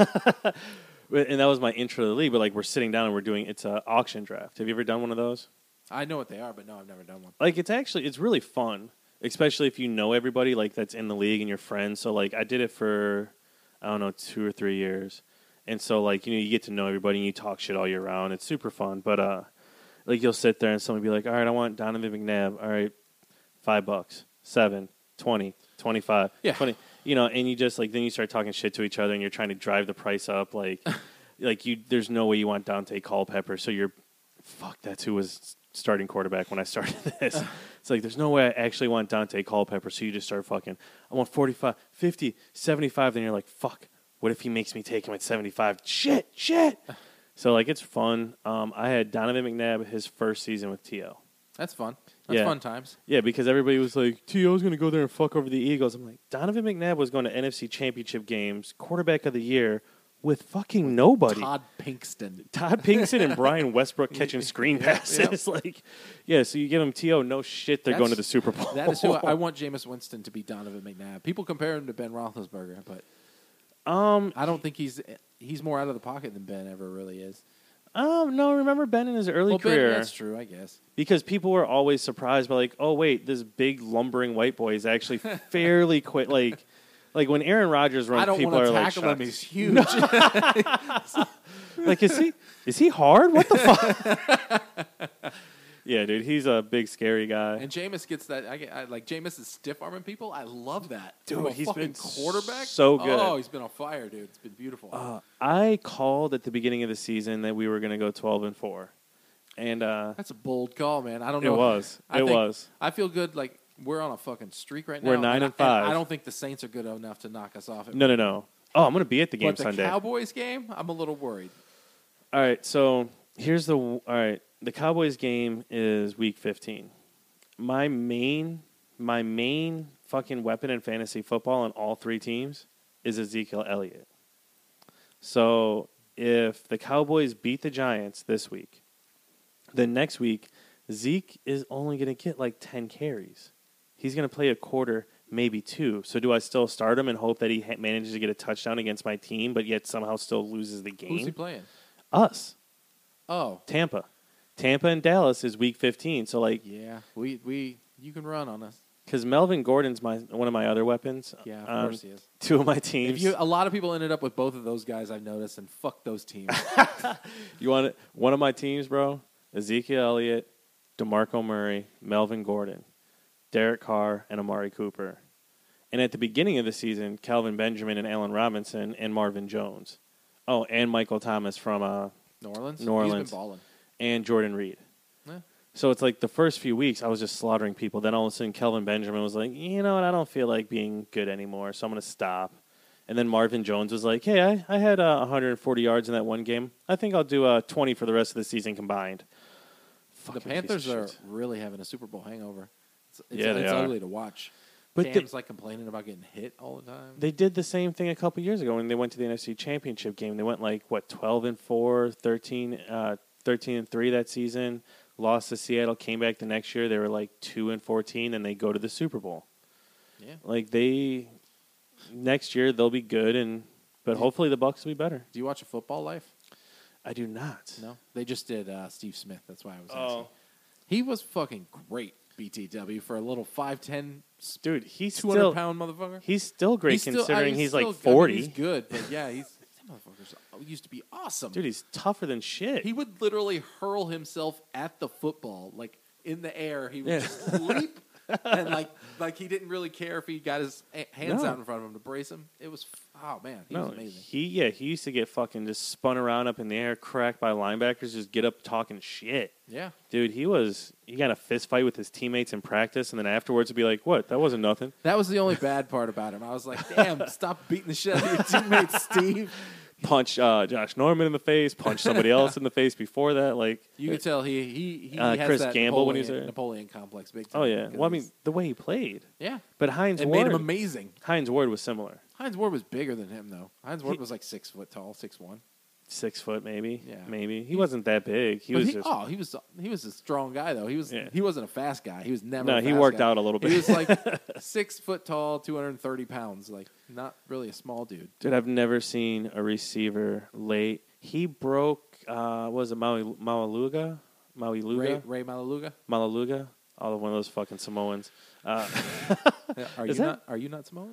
And that was my intro to the league. But like, we're sitting down and we're doing it's an auction draft. Have you ever done one of those? I know what they are, but no, I've never done one. Like, it's really fun, especially if you know everybody like that's in the league and your friends. So like, I did it for 2 or 3 years. And so, like, you get to know everybody and you talk shit all year round. It's super fun. But, like, you'll sit there and someone will be like, all right, I want Donovan McNabb. All right, $5, 7, 20, 25, yeah. 20. And you just, like, then you start talking shit to each other and you're trying to drive the price up. Like, there's no way you want Dante Culpepper. So that's who was starting quarterback when I started this. It's like, there's no way I actually want Dante Culpepper. So you just start fucking, I want 45, 50, 75. Then you're like, fuck. What if he makes me take him at 75? Shit. So, like, it's fun. I had Donovan McNabb his first season with T.O. That's fun. That's fun times. Yeah, because everybody was like, T.O.'s going to go there and fuck over the Eagles. I'm like, Donovan McNabb was going to NFC Championship games, quarterback of the year, with fucking nobody. Todd Pinkston. And Brian Westbrook catching screen passes. Like, yeah, so you give him T.O., no shit, they're going to the Super Bowl. That is who I want Jameis Winston to be Donovan McNabb. People compare him to Ben Roethlisberger, but I don't think he's more out of the pocket than Ben ever really is. No, remember Ben in his early career? Ben, that's true, I guess. Because people were always surprised by, like, oh, wait, this big lumbering white boy is actually fairly quick. Like when Aaron Rodgers runs, people are like, tackle him. He's huge. Like, is he hard? What the fuck? Yeah, dude, he's a big scary guy. And Jameis gets that. I like Jameis is stiff arming people. I love that. Dude, he's been quarterback. So good. Oh, he's been on fire, dude. It's been beautiful. I called at the beginning of the season that we were going to go 12-4, and that's a bold call, man. I don't know. It was. I feel good. Like we're on a fucking streak right now. We're 9-5. I don't think the Saints are good enough to knock us off. No. Oh, I'm going to be at the game but the Sunday. Cowboys game, I'm a little worried. All right, so here's the Cowboys game is week 15. My main fucking weapon in fantasy football on all three teams is Ezekiel Elliott. So if the Cowboys beat the Giants this week, then next week Zeke is only going to get like 10 carries. He's going to play a quarter, maybe 2. So do I still start him and hope that he manages to get a touchdown against my team, but yet somehow still loses the game? Who's he playing? Us. Oh, Tampa and Dallas is week 15. So like, yeah, you can run on us because Melvin Gordon's one of my other weapons. Yeah, of course he is. 2 of my teams. A lot of people ended up with both of those guys. I've noticed, and fuck those teams. You want it? One of my teams, bro? Ezekiel Elliott, DeMarco Murray, Melvin Gordon, Derek Carr, and Amari Cooper. And at the beginning of the season, Calvin Benjamin and Allen Robinson and Marvin Jones. Oh, and Michael Thomas from New Orleans. He's been balling. And Jordan Reed. Yeah. So it's like the first few weeks I was just slaughtering people. Then all of a sudden Kelvin Benjamin was like, you know what, I don't feel like being good anymore, so I'm going to stop. And then Marvin Jones was like, hey, I had 140 yards in that one game. I think I'll do 20 for the rest of the season combined. The Panthers are really having a Super Bowl hangover. It's they are. ugly to watch. But Cam's like complaining about getting hit all the time. They did the same thing a couple years ago when they went to the NFC Championship game. They went 12-4, 13-3 that season. Lost to Seattle, came back the next year. They were 2-14, and they go to the Super Bowl. Yeah. Next year they'll be good, but hopefully the Bucs will be better. Do you watch A Football Life? I do not. No, they just did Steve Smith. That's why I was asking. He was fucking great. BTW for a little 5'10", dude. He's 200-pound motherfucker. He's still great considering he's 40. I mean, he's good, but yeah, that motherfucker used to be awesome. Dude, he's tougher than shit. He would literally hurl himself at the football, in the air. He would just leap, and he didn't really care if he got his hands out in front of him to brace him. It was, he was amazing. He used to get fucking just spun around up in the air, cracked by linebackers, just get up talking shit. Yeah. Dude, he got a fist fight with his teammates in practice, and then afterwards would be like, what? That wasn't nothing. That was the only bad part about him. I was like, damn, stop beating the shit out of your teammates, Steve. Punch Josh Norman in the face, punch somebody else in the face before that. You could tell he has Chris that Gamble when he's Napoleon complex big time. Oh, yeah. Well, I mean, the way he played. Yeah. But Hines Ward. It made him amazing. Hines Ward was similar. Hines Ward was bigger than him, though. Hines Ward was 6 foot tall, 6'1". 6 foot, maybe. Yeah. Maybe. He wasn't that big. He was a strong guy, though. He wasn't a fast guy. He was never No, a fast he worked guy. out a little bit. He was 6 foot tall, 230 pounds. Not really a small dude. Dude, I've never seen a receiver late. He broke, was it Maualuga? Ray Malaluga? Malaluga? Oh, one of those fucking Samoans. Are you not Samoan?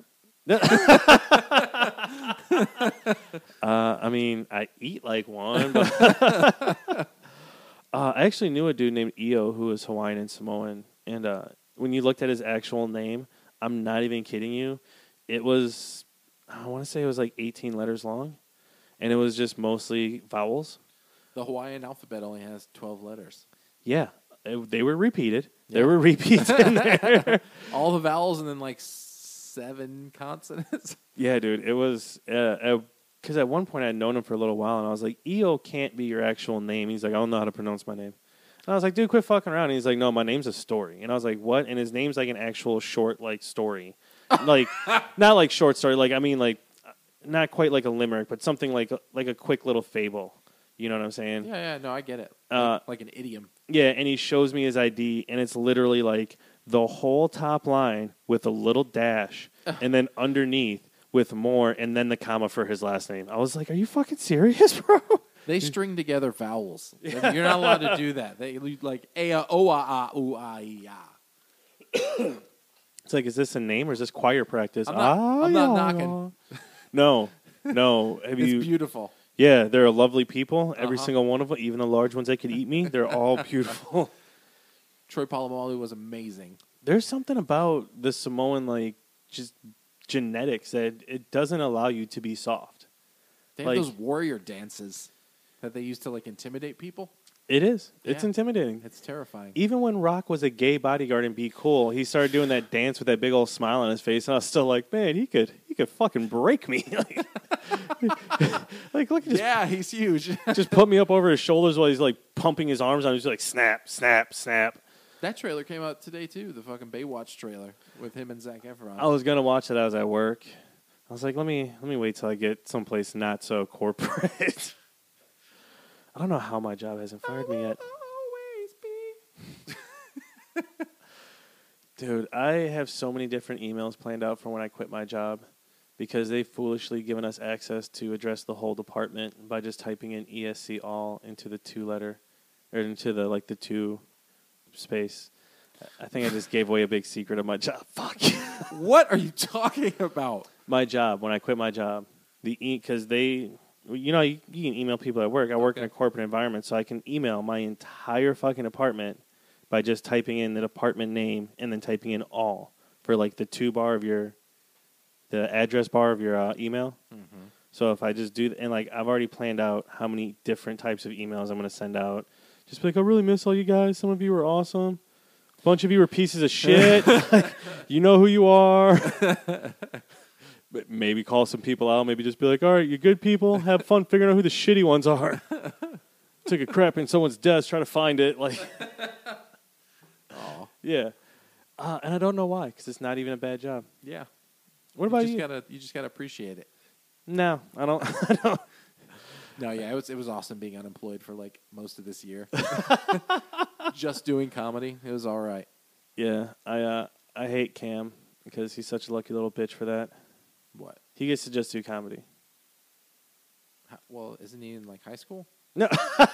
I mean, I eat like one, but I actually knew a dude named Io who was Hawaiian and Samoan, and when you looked at his actual name, I'm not even kidding you, it was, I want to say it was 18 letters long, and it was just mostly vowels. The Hawaiian alphabet only has 12 letters. Yeah, they were repeated. Yeah. There were repeats in there. All the vowels and then 7 consonants. Yeah, dude. It was because at one point I'd known him for a little while, and I was like, "Eo can't be your actual name." He's like, "I don't know how to pronounce my name." And I was like, dude, quit fucking around. And he's like, no, my name's a story. And I was like, what? And his name's like an actual short, like, story. Like, not like short story. Like, I mean, like, not quite like a limerick, but something like a quick little fable. You know what I'm saying? Yeah, no, I get it. Like an idiom. Yeah, and he shows me his ID, and it's literally like the whole top line with a little dash, and then underneath with more, and then the comma for his last name. I was like, are you fucking serious, bro? They string together vowels. Yeah. You're not allowed to do that. They like A-A-O-A-A-U-I-A. It's like, is this a name or is this choir practice? I'm not knocking. No. Have It's you? beautiful. Yeah, they're lovely people. Every single one of them, even the large ones that could eat me, they're all beautiful. Troy Polamalu was amazing. There's something about the Samoan, like, just genetics that it doesn't allow you to be soft. They have those warrior dances that they used to, like, intimidate people. It is. It's Yeah. intimidating. It's terrifying. Even when Rock was a gay bodyguard and Be Cool, he started doing that dance with that big old smile on his face, and I was still like, man, he could fucking break me. Like look, He's huge. just put me up over his shoulders while he's like pumping his arms on. He's like, snap, snap, snap. That trailer came out today too. The fucking Baywatch trailer with him and Zac Efron. I was gonna watch it. I was at work. I was like, let me wait till I get someplace not so corporate. I don't know how my job hasn't fired me yet. Dude, I have so many different emails planned out for when I quit my job because they've foolishly given us access to address the whole department by just typing in ESC all into the 2-letter or into the 2 space. I think I just gave away a big secret of my job. Fuck. What are you talking about? My job, when I quit my job, because you can email people at work. I work in a corporate environment, so I can email my entire fucking department by just typing in the department name and then typing in all for like the the address bar of your email. Mm-hmm. So if I just do, and like I've already planned out how many different types of emails I'm going to send out. Just be like, I really miss all you guys. Some of you were awesome. A bunch of you were pieces of shit. You know who you are. But maybe call some people out. Maybe just be like, all right, you good people. Have fun figuring out who the shitty ones are. Took a crap in someone's desk, try to find it. Like, yeah. And I don't know why, because it's not even a bad job. Yeah. What about you? You just gotta appreciate it. No, I don't. I don't. No, yeah, it was awesome being unemployed for like most of this year. Just doing comedy, it was all right. Yeah, I hate Cam because he's such a lucky little bitch for that. What? He gets to just do comedy. Well, isn't he in like high school? No.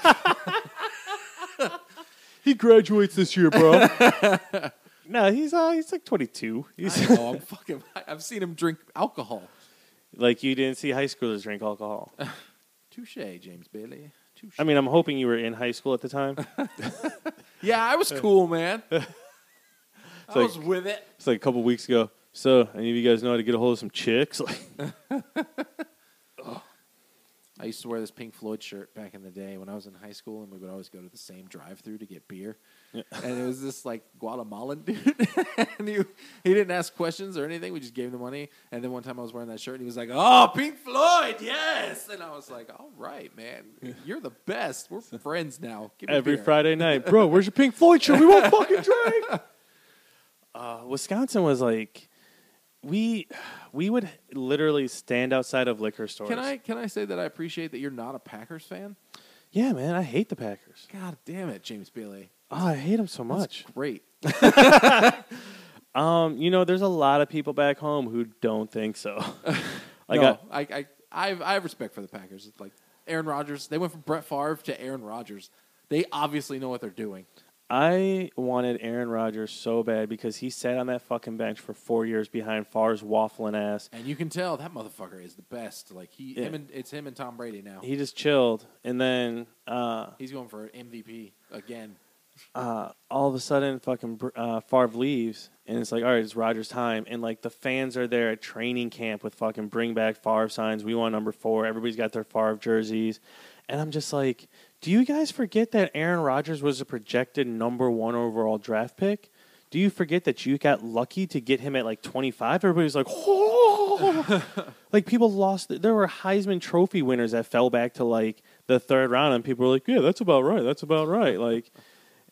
He graduates this year, bro. No, he's like 22. I've seen him drink alcohol. Like you didn't see high schoolers drink alcohol. Touche, James Bailey. Touche. I mean, I'm hoping you were in high school at the time. Yeah, I was cool, man. I was with it. It's like a couple weeks ago. So, any of you guys know how to get a hold of some chicks? I used to wear this Pink Floyd shirt back in the day when I was in high school, and we would always go to the same drive-thru to get beer. Yeah. And it was this like Guatemalan dude, and he didn't ask questions or anything. We just gave him the money. And then one time I was wearing that shirt, and he was like, "Oh, Pink Floyd, yes!" And I was like, "All right, man, you're the best. We're friends now." Give me Every beer. Friday night, bro. Where's your Pink Floyd shirt? We won't fucking drink. Wisconsin was like. We would literally stand outside of liquor stores. Can I say that I appreciate that you're not a Packers fan? Yeah, man, I hate the Packers. God damn it, James Bailey. Oh, I hate them so much. That's great. There's a lot of people back home who don't think so. I have respect for the Packers. It's like Aaron Rodgers. They went from Brett Favre to Aaron Rodgers. They obviously know what they're doing. I wanted Aaron Rodgers so bad because he sat on that fucking bench for 4 years behind Favre's waffling ass. And you can tell that motherfucker is the best. Like it's him and Tom Brady now. He just chilled, and then he's going for MVP again. All of a sudden, fucking Favre leaves, and it's like, all right, it's Rodgers' time, and like the fans are there at training camp with fucking bring back Favre signs. We want number 4. Everybody's got their Favre jerseys, and I'm just like. Do you guys forget that Aaron Rodgers was a projected number 1 overall draft pick? Do you forget that you got lucky to get him at like 25? Everybody's like, oh! Like people lost. There were Heisman Trophy winners that fell back to like the 3rd round, and people were like, yeah, that's about right. That's about right. Like,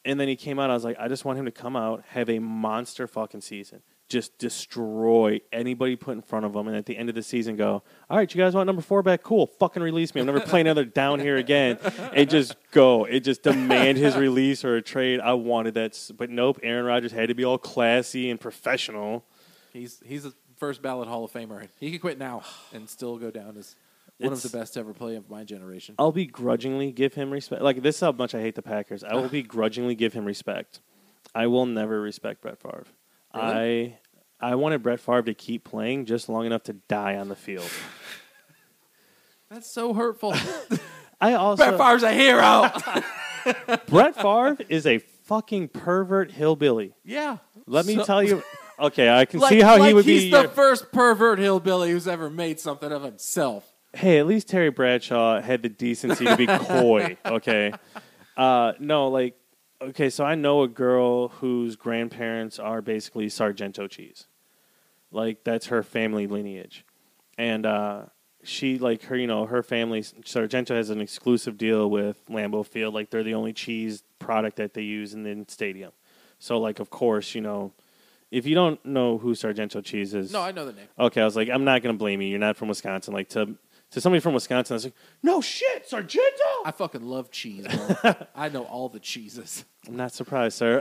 And then he came out. I was like, I just want him to come out, have a monster fucking season. Just destroy anybody put in front of him. And at the end of the season go, all right, you guys want number 4 back? Cool. Fucking release me. I'm never playing another down here again. And just go. It just demand his release or a trade. I wanted that. But nope, Aaron Rodgers had to be all classy and professional. He's a first ballot Hall of Famer. He could quit now and still go down as one of the best to ever play of my generation. I'll begrudgingly give him respect. Like, this is how much I hate the Packers. I will begrudgingly give him respect. I will never respect Brett Favre. Really? I wanted Brett Favre to keep playing just long enough to die on the field. That's so hurtful. Brett Favre's a hero. Brett Favre is a fucking pervert hillbilly. Yeah. Let me tell you. Okay, I can see how he would be. He's the first pervert hillbilly who's ever made something of himself. Hey, at least Terry Bradshaw had the decency to be coy. Okay, no, like, okay, so I know a girl whose grandparents are basically Sargento cheese. Like, that's her family lineage, and she, like, her family, Sargento has an exclusive deal with Lambeau Field. Like, they're the only cheese product that they use in the stadium. So, like, of course, if you don't know who Sargento cheese is, no, I know the name. Okay, I was like, I'm not gonna blame you. You're not from Wisconsin. Like, to somebody from Wisconsin, I was like, no shit, Sargento. I fucking love cheese, bro. I know all the cheeses. I'm not surprised, sir.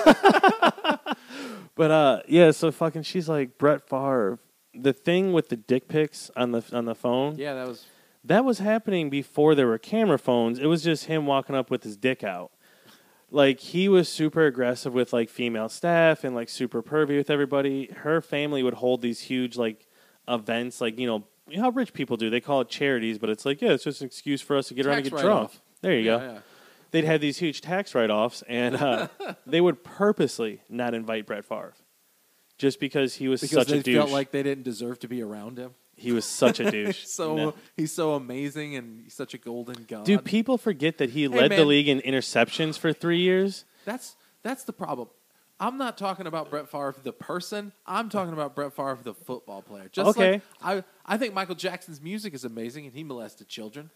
But yeah, so fucking, she's like, Brett Favre. The thing with the dick pics on the phone. Yeah, that was happening before there were camera phones. It was just him walking up with his dick out. Like, he was super aggressive with, like, female staff and, like, super pervy with everybody. Her family would hold these huge, like, events, like, how rich people do. They call it charities, but it's like, yeah, it's just an excuse for us to get around and get drunk. There you go. Yeah. They'd have these huge tax write-offs, and they would purposely not invite Brett Favre just because he was such a douche. Because they felt like they didn't deserve to be around him. He was such a douche. He's so amazing, and he's such a golden god. Do people forget that he led the league in interceptions for 3 years? That's the problem. I'm not talking about Brett Favre the person. I'm talking about Brett Favre the football player. Just like I think Michael Jackson's music is amazing, and he molested children.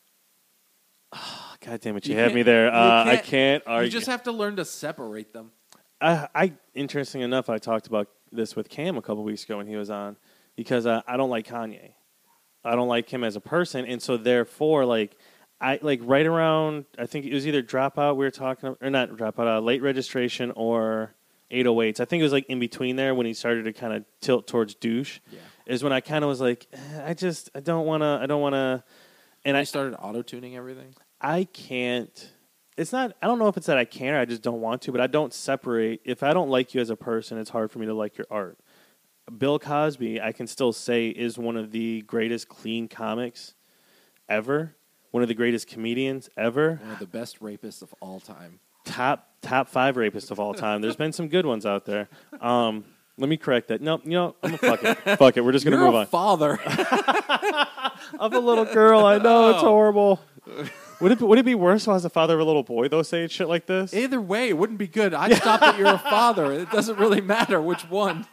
Oh, God damn it, you had me there. I can't argue. You just have to learn to separate them. Interesting enough, I talked about this with Cam a couple weeks ago when he was on. Because I don't like Kanye. I don't like him as a person. And so, therefore, like, right around, I think it was either Dropout we were talking, or not Dropout, Late Registration or 808s. I think it was, like, in between there when he started to kind of tilt towards douche. Yeah. Is when I kind of was like, I don't want to. And I started auto-tuning everything? I can't. It's not, I don't know if it's that I can't or I just don't want to, but I don't separate. If I don't like you as a person, it's hard for me to like your art. Bill Cosby, I can still say, is one of the greatest clean comics ever. One of the greatest comedians ever. One of the best rapists of all time. Top 5 rapists of all time. There's been some good ones out there. Let me correct that. No, I'm gonna fuck it. Fuck it. We're just gonna move on. You're a father of a little girl. I know it's horrible. Would it be worse if I was the father of a little boy, though, saying shit like this? Either way, it wouldn't be good. I'd stop that you're a father. It doesn't really matter which one.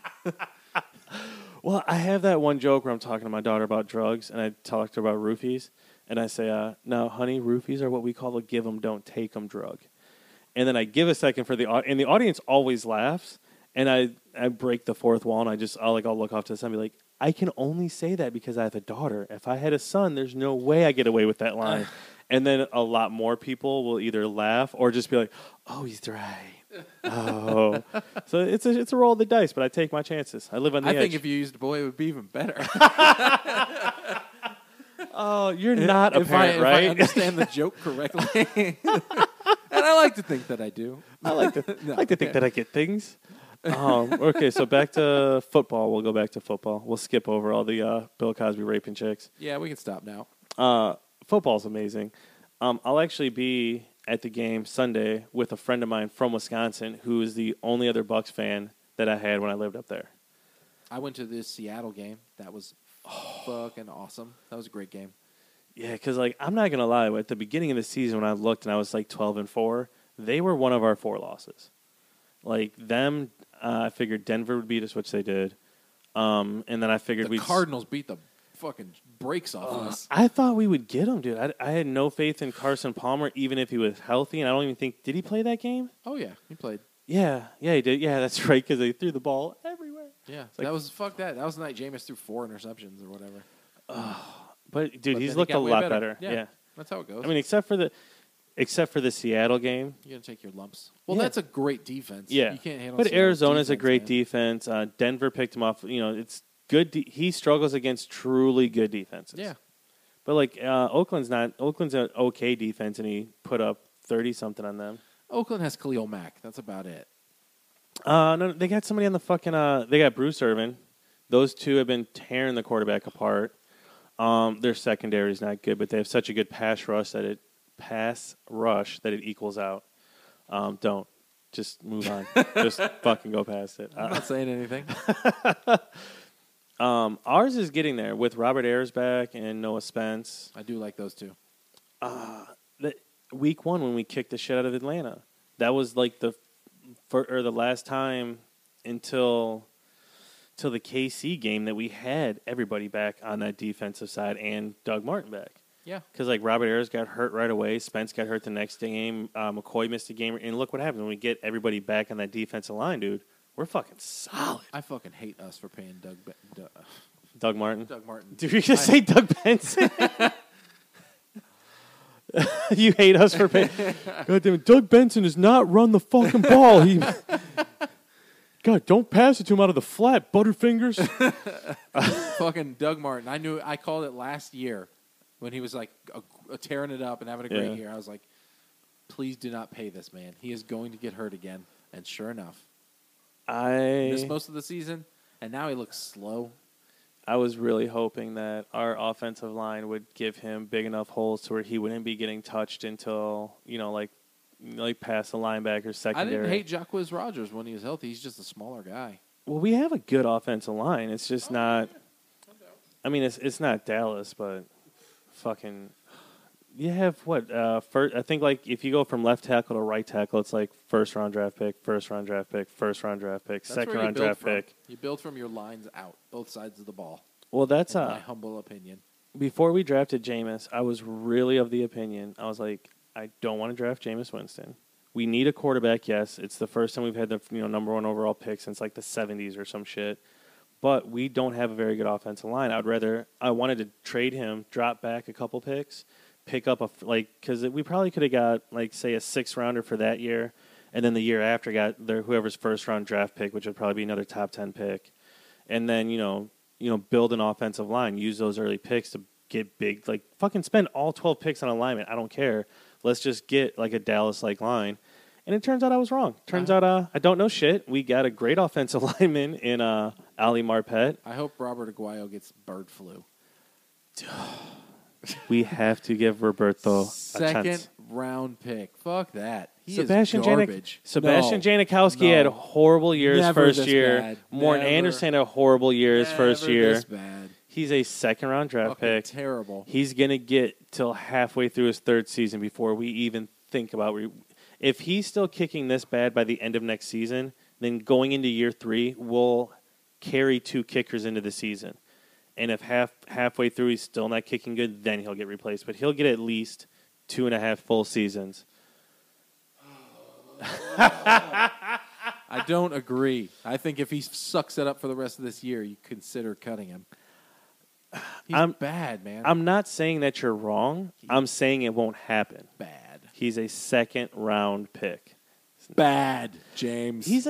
Well, I have that one joke where I'm talking to my daughter about drugs, and I talk to her about roofies, and I say, "No, honey, roofies are what we call a give 'em, don't take 'em drug." And then I give a second for and the audience always laughs, and I break the fourth wall, and I'll look off to the side and be like, I can only say that because I have a daughter. If I had a son, there's no way I get away with that line. And then a lot more people will either laugh or just be like, "Oh, he's right." Oh, so it's a roll of the dice, but I take my chances. I live on the edge. I think if you used a boy, it would be even better. Oh, you're not a parent, right? If I understand the joke correctly, and I like to think that I do. I like to think that I get things. Okay, so back to football. We'll go back to football. We'll skip over all the Bill Cosby raping chicks. Yeah, we can stop now. Football's amazing. I'll actually be at the game Sunday with a friend of mine from Wisconsin who is the only other Bucs fan that I had when I lived up there. I went to this Seattle game. That was fucking awesome. That was a great game. Yeah, because I'm not gonna lie. At the beginning of the season, when I looked and I was 12-4, they were one of our 4 losses. I figured Denver would beat us, which they did. And then I figured the Cardinals beat the fucking brakes off us. I thought we would get him, dude. I had no faith in Carson Palmer, even if he was healthy, and I don't even think... Did he play that game? Oh, yeah. He played. Yeah, he did. Yeah, that's right, because they threw the ball everywhere. Yeah. Like, that was... Fuck that. That was the night Jameis threw 4 interceptions or whatever. But, dude, But he's then looked he got a way lot better. better. Yeah. That's how it goes. I mean, except for the Seattle game. You're going to take your lumps. Well, Yeah. that's a great defense. Yeah. You can't handle But Seattle's Arizona's a great man. defense. Denver picked him off. You know, it's good. He struggles against truly good defenses. Yeah. But, like, Oakland's an okay defense, and he put up 30-something on them. Oakland has Khalil Mack. That's about it. No, they got somebody on the fucking. They got Bruce Irvin. Those two have been tearing the quarterback apart. Their secondary is not good, but they have such a good pass rush that it equals out. Don't just move on. Just fucking go past it. I'm not saying anything. Ours is getting there with Robert Ayers back and Noah Spence. I do like those two. Week 1 when we kicked the shit out of Atlanta, that was like the last time until the KC game that we had everybody back on that defensive side and Doug Martin back. Yeah. Because like Robert Ayers got hurt right away, Spence got hurt the next game, McCoy missed a game, and look what happened when we get everybody back on that defensive line, dude. We're fucking solid. I fucking hate us for paying Doug Martin. Doug Martin. Did you just say Doug Benson? You hate us for paying. God damn it, Doug Benson does not run the fucking ball. God, don't pass it to him out of the flat, Butterfingers. Fucking Doug Martin. I called it last year when he was like tearing it up and having a great year. I was like, please do not pay this man. He is going to get hurt again. And sure enough, missed most of the season, and now he looks slow. I was really hoping that our offensive line would give him big enough holes to where he wouldn't be getting touched until, like past the linebacker secondary. I didn't hate Jacquizz Rodgers when he was healthy. He's just a smaller guy. Well, we have a good offensive line. It's just not. I mean, it's not Dallas, but fucking. You have what? First, I think like if you go from left tackle to right tackle, it's like first round draft pick, second round draft pick. You build from your lines out, both sides of the ball. Well, that's in my humble opinion. Before we drafted Jameis, I was really of the opinion. I was like, I don't want to draft Jameis Winston. We need a quarterback, yes. It's the first time we've had the number 1 overall pick since like the 70s or some shit. But we don't have a very good offensive line. I wanted to trade him, drop back a couple picks, pick up because we probably could have got like say a 6th rounder for that year, and then the year after got whoever's first round draft pick, which would probably be another top 10 pick, and then build an offensive line, use those early picks to get big, like fucking spend all 12 picks on alignment. I don't care. Let's just get like a Dallas-like line. And it turns out I was wrong. Turns out I don't know shit. We got a great offensive lineman in Ali Marpet. I hope Robert Aguayo gets bird flu. We have to give Roberto a chance. 2nd round pick. Fuck that. He Sebastian is garbage. Janikowski had horrible years Never first this year. bad. Morton Never. Anderson had horrible years first Never year. This bad. He's a 2nd round draft Fucking pick. terrible. He's going to get till halfway through his 3rd season before we even think about if he's still kicking this bad by the end of next season, then going into year 3, we'll carry 2 kickers into the season. And if halfway through he's still not kicking good, then he'll get replaced. But he'll get at least 2.5 full seasons. I don't agree. I think if he sucks it up for the rest of this year, you consider cutting him. He's bad, man. I'm not saying that you're wrong. I'm saying it won't happen. Bad. He's a 2nd round pick. Bad, James. He's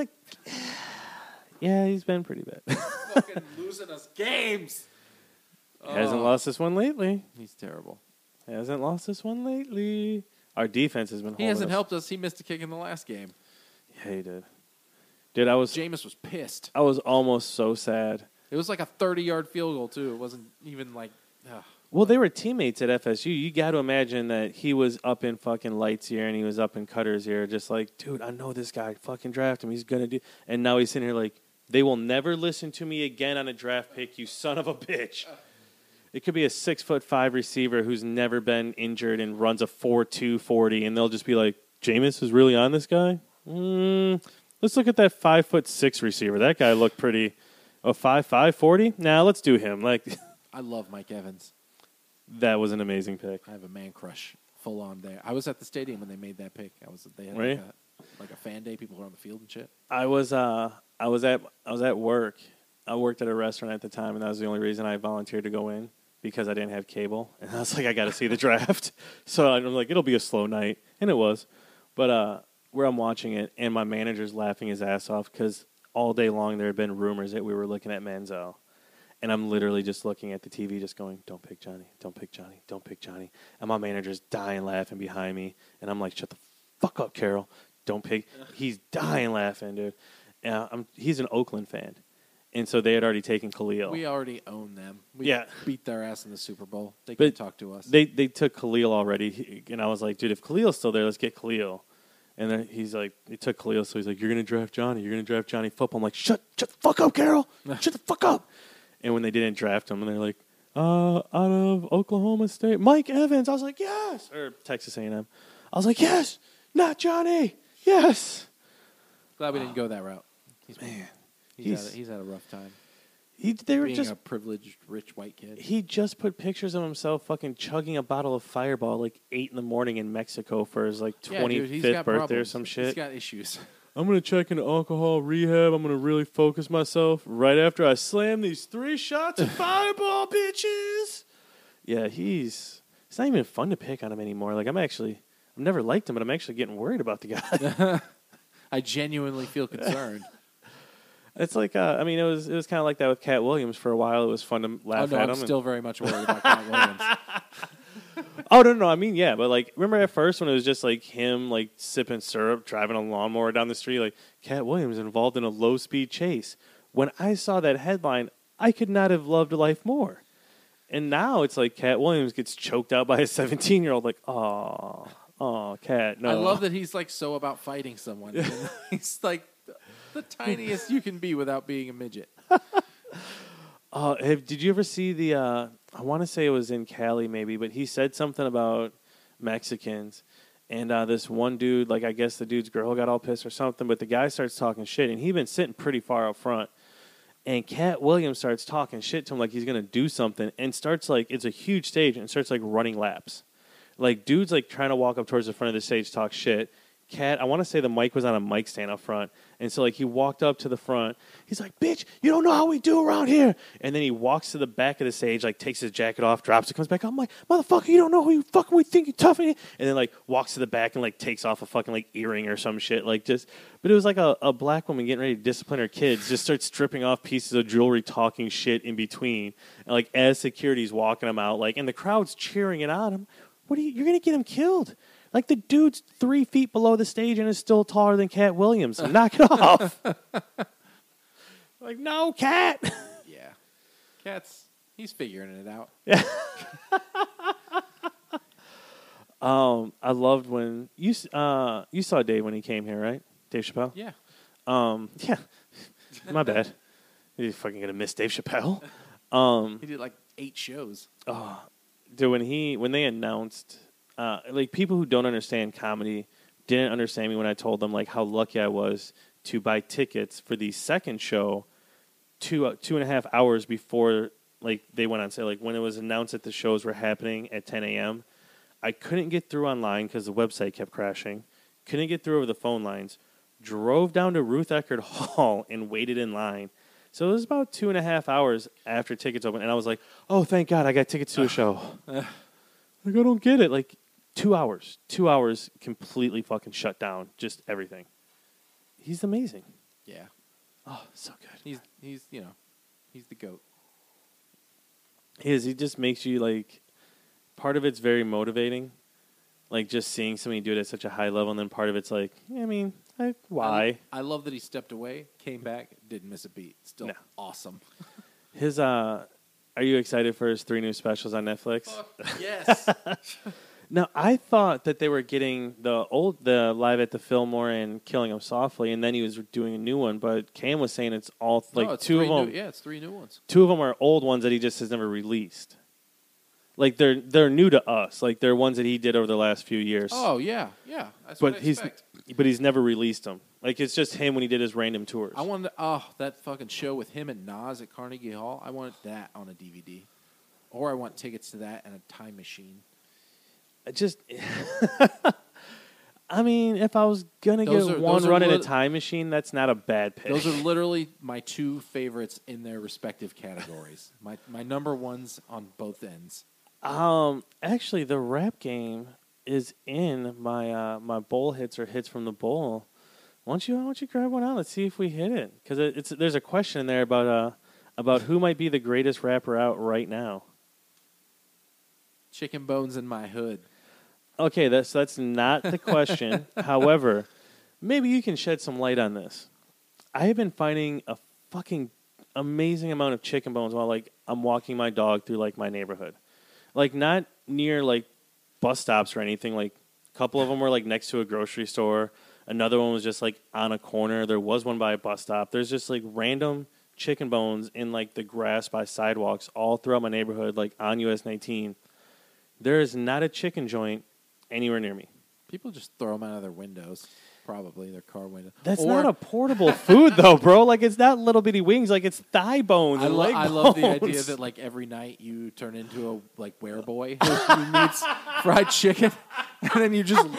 he's been pretty bad. fucking losing us games. Hasn't lost this one lately. He's terrible. Hasn't lost this one lately. Our defense has been holding He hasn't us. helped us. He missed a kick in the last game. Yeah, he did. Dude, Jameis was pissed. I was almost so sad. It was like a 30-yard field goal, too. It wasn't even like... Well, they were teammates at FSU. You got to imagine that he was up in fucking Light's ear and he was up in Cutter's ear, just like, dude, I know this guy. Fucking draft him. He's going to do... And now he's sitting here like, they will never listen to me again on a draft pick, you son of a bitch. It could be a 6'5" receiver who's never been injured and runs a 4.2 40, and they'll just be like, Jameis is really on this guy? Let's look at that 5'6" receiver. That guy looked pretty... 5'5" 40? Nah, let's do him. Like, I love Mike Evans. That was an amazing pick. I have a man crush full on there. I was at the stadium when they made that pick. They had Right? like a fan day. People were on the field and shit. I was at work. I worked at a restaurant at the time, and that was the only reason I volunteered to go in because I didn't have cable. And I was like, I got to see the draft. So I'm like, it'll be a slow night, and it was. But where I'm watching it, and my manager's laughing his ass off because all day long there had been rumors that we were looking at Manziel. And I'm literally just looking at the TV just going, don't pick Johnny, don't pick Johnny, don't pick Johnny. And my manager's dying laughing behind me. And I'm like, shut the fuck up, Carol. Don't pick. He's dying laughing, dude. He's an Oakland fan. And so they had already taken Khalil. We already own them. We Yeah. beat their ass in the Super Bowl. They But can't talk to us. They took Khalil already. And I was like, dude, if Khalil's still there, let's get Khalil. And then he's like, they took Khalil. So he's like, you're going to draft Johnny. You're going to draft Johnny football. I'm like, shut the fuck up, Carol. Shut the fuck up. And when they didn't draft him, and they're like, out of Oklahoma State, Mike Evans. I was like, yes. Or Texas A&M. I was like, yes, not Johnny. Yes. Glad we didn't go that route. He's had a rough time. They were Being just a privileged, rich white kid. He just put pictures of himself fucking chugging a bottle of Fireball like 8 a.m. in Mexico for his like 25th birthday or some shit. He's got issues. I'm going to check into alcohol rehab. I'm going to really focus myself right after I slam these 3 shots of Fireball, bitches. Yeah, it's not even fun to pick on him anymore. Like, I've never liked him, but I'm actually getting worried about the guy. I genuinely feel concerned. It's like, it was kind of like that with Cat Williams for a while. It was fun to laugh at him. I'm still very much worried about Cat Williams. Oh, no. I mean, yeah, but like, remember at first when it was just like him, like sipping syrup, driving a lawnmower down the street, like Cat Williams involved in a low-speed chase. When I saw that headline, I could not have loved life more. And now it's like Cat Williams gets choked out by a 17-year-old. Like, oh, Cat, no. I love that he's like so about fighting someone. And he's like the tiniest you can be without being a midget. Did you ever see the, I want to say it was in Cali maybe, but he said something about Mexicans. And this one dude, like I guess the dude's girl got all pissed or something, but the guy starts talking shit. And he'd been sitting pretty far up front. And Cat Williams starts talking shit to him like he's going to do something. And starts like, it's a huge stage, and starts like running laps. Like dude's like trying to walk up towards the front of the stage, talk shit. Cat, I want to say the mic was on a mic stand up front. And so, like, he walked up to the front. He's like, bitch, you don't know how we do around here. And then he walks to the back of the stage, like, takes his jacket off, drops it, comes back. I'm like, motherfucker, you don't know who you fucking we think you're tough. And then, like, walks to the back and, like, takes off a fucking, like, earring or some shit. Like, just, but it was like a black woman getting ready to discipline her kids, just starts stripping off pieces of jewelry, talking shit in between. And, like, as security's walking him out, like, and the crowd's cheering it on him. You're going to get him killed. Like, the dude's 3 feet below the stage and is still taller than Cat Williams. Knock it off. Like, no, Cat. Yeah. He's figuring it out. Yeah. I loved when you saw Dave when he came here, right? Dave Chappelle? Yeah. Yeah. My bad. You're fucking going to miss Dave Chappelle. He did like 8 shows. Dude, when they announced... like, people who don't understand comedy didn't understand me when I told them, like, how lucky I was to buy tickets for the second show 2.5 hours before, like, they went on sale. Like, when it was announced that the shows were happening at 10 a.m., I couldn't get through online because the website kept crashing. Couldn't get through over the phone lines. Drove down to Ruth Eckerd Hall and waited in line. So it was about 2.5 hours after tickets opened, and I was like, oh, thank God, I got tickets to a show. Like, I don't get it. Like, 2 hours. 2 hours completely fucking shut down. Just everything. He's amazing. Yeah. Oh, so good. He's the GOAT. He just makes you, like, part of it's very motivating. Like, just seeing somebody do it at such a high level, and then part of it's like, why? I love that he stepped away, came back, didn't miss a beat. Still awesome. Are you excited for his 3 new specials on Netflix? Yes. Now, I thought that they were getting the Live at the Fillmore and Killing 'Em Softly, and then he was doing a new one. But Cam was saying it's all it's 2 of them. it's 3 new ones. 2 of them are old ones that he just has never released. Like they're new to us. Like they're ones that he did over the last few years. Oh yeah. That's what I expect. But he's never released them. Like it's just him when he did his random tours. I wanted that fucking show with him and Nas at Carnegie Hall. I wanted that on a DVD. Or I want tickets to that and a time machine. Just, I mean, if I was gonna Those get are- one those are run in a lit- time machine, that's not a bad pick. Those are literally my two favorites in their respective categories. My number ones on both ends. Actually, the rap game is in my my bowl hits or hits from the bowl. Why don't you grab one out? Let's see if we hit it, because there's a question in there about who might be the greatest rapper out right now. Chicken bones in my hood. Okay, that's not the question. However, maybe you can shed some light on this. I have been finding a fucking amazing amount of chicken bones while I'm walking my dog through my neighborhood. Not near bus stops or anything. A couple of them were next to a grocery store. Another one was just on a corner. There was one by a bus stop. There's just random chicken bones in the grass by sidewalks all throughout my neighborhood, on US 19. There is not a chicken joint anywhere near me. People just throw them out of their windows, probably their car window. That's not a portable food, though, bro. It's not little bitty wings. It's thigh bones and leg I love the bones. idea that every night you turn into a wereboy who needs fried chicken, and then you just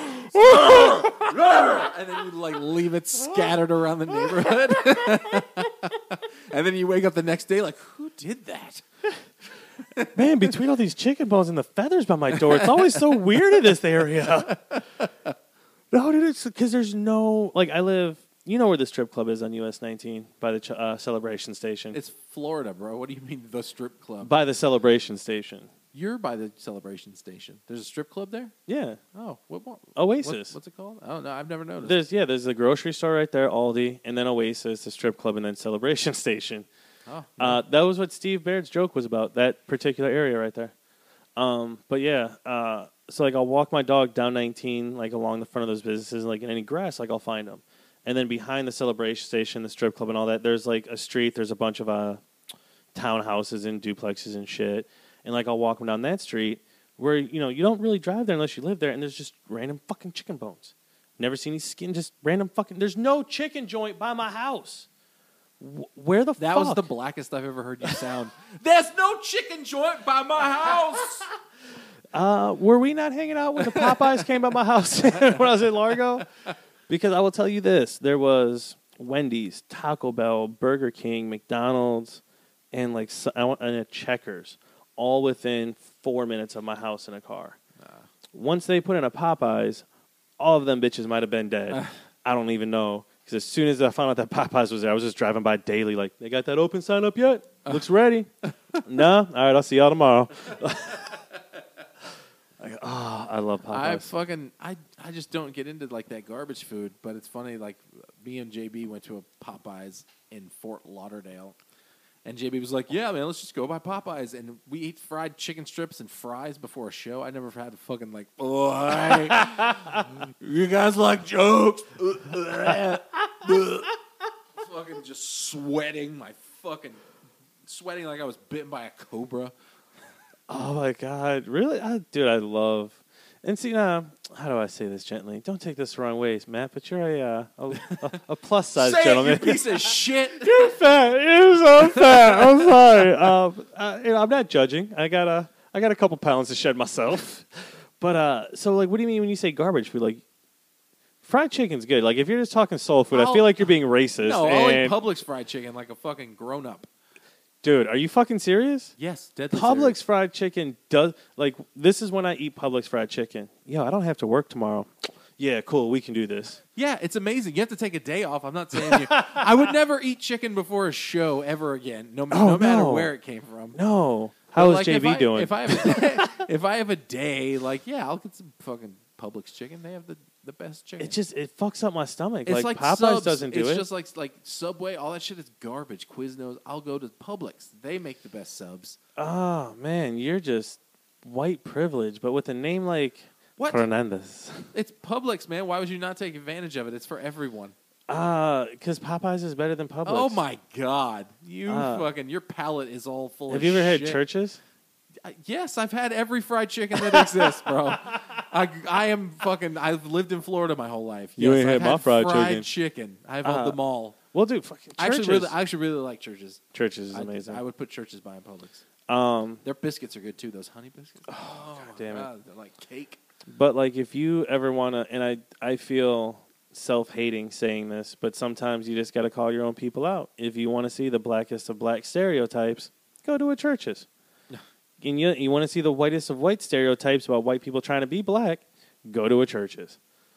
and then you leave it scattered around the neighborhood, and then you wake up the next day who did that? Man, between all these chicken bones and the feathers by my door, it's always so weird in this area. No, dude, it's because there's no I live. You know where the strip club is on US 19 by the Celebration Station. It's Florida, bro. What do you mean the strip club? By the Celebration Station. You're by the Celebration Station. There's a strip club there? Yeah, Oh, what? Oasis. What's it called? Oh no, I've never noticed. There's the grocery store right there, Aldi, and then Oasis, the strip club, and then Celebration Station. Oh, That was what Steve Baird's joke was about, that particular area right there. But yeah, so I'll walk my dog down 19, along the front of those businesses, and in any grass, I'll find them. And then behind the Celebration Station, the strip club and all that, there's a street, there's a bunch of townhouses and duplexes and shit. And I'll walk them down that street where, you don't really drive there unless you live there, and there's just random fucking chicken bones. Never seen any skin, just random fucking, there's no chicken joint by my house. Where the fuck? that was the blackest I've ever heard you sound. There's no chicken joint by my house. Were we not hanging out when the Popeyes came by my house when I was in Largo? Because I will tell you this. There was Wendy's, Taco Bell, Burger King, McDonald's, and a Checkers, all within 4 minutes of my house in a car. Once they put in a Popeyes, all of them bitches might have been dead. I don't even know. Because as soon as I found out that Popeyes was there, I was just driving by daily they got that open sign up yet? Looks ready. No? All right, I'll see y'all tomorrow. I love Popeyes. I just don't get into that garbage food, but it's funny, me and JB went to a Popeyes in Fort Lauderdale, and JB was like, yeah, man, let's just go by Popeyes, and we ate fried chicken strips and fries before a show. I never had to fucking you guys like jokes? Fucking just sweating like I was bitten by a cobra. Oh, my God. Really? Dude, I love... And see, now, how do I say this gently? Don't take this the wrong ways, Matt, but you're a plus-size Say gentleman. it, you piece of shit. You're fat. You're so fat. I'm sorry. I'm not judging. I got a couple pounds to shed myself. But, so, what do you mean when you say garbage food? Fried chicken's good. If you're just talking soul food, I feel like you're being racist. No, I'll eat Publix fried chicken like a fucking grown-up. Dude, are you fucking serious? Yes, deadly Publix serious. fried chicken does, this is when I eat Publix fried chicken. Yo, I don't have to work tomorrow. Yeah, cool, we can do this. Yeah, it's amazing. You have to take a day off. I'm not saying you. I would never eat chicken before a show ever again, no matter where it came from. No. How is But, JB doing? If I have a day, I'll get some fucking Publix chicken. They have the best chicken. It fucks up my stomach. It's Popeyes Subs. doesn't do it. It's just like Subway. All that shit is garbage. Quiznos. I'll go to Publix. They make the best subs. Oh, man, you're just white privilege, but with a name like What? Fernandez. It's Publix, man. Why would you not take advantage of it? It's for everyone. Because Popeyes is better than Publix. Oh my God! Your palate is all full. Have of you ever had shit. Church's? Yes, I've had every fried chicken that exists, bro. I am fucking. I've lived in Florida my whole life. You Yes, ain't had I've my fried chicken. I've had them all. Well, dude, fucking I Church's. actually really like Church's. Church's is amazing. I would put Church's behind Publix. Their biscuits are good too. Those honey biscuits. Oh, damn it. They're like cake. But like, if you ever want to, and I feel self-hating saying this, but sometimes you just got to call your own people out. If you want to see the blackest of black stereotypes, go to a Church's. And you want to see the whitest of white stereotypes about white people trying to be black, go to a Church's.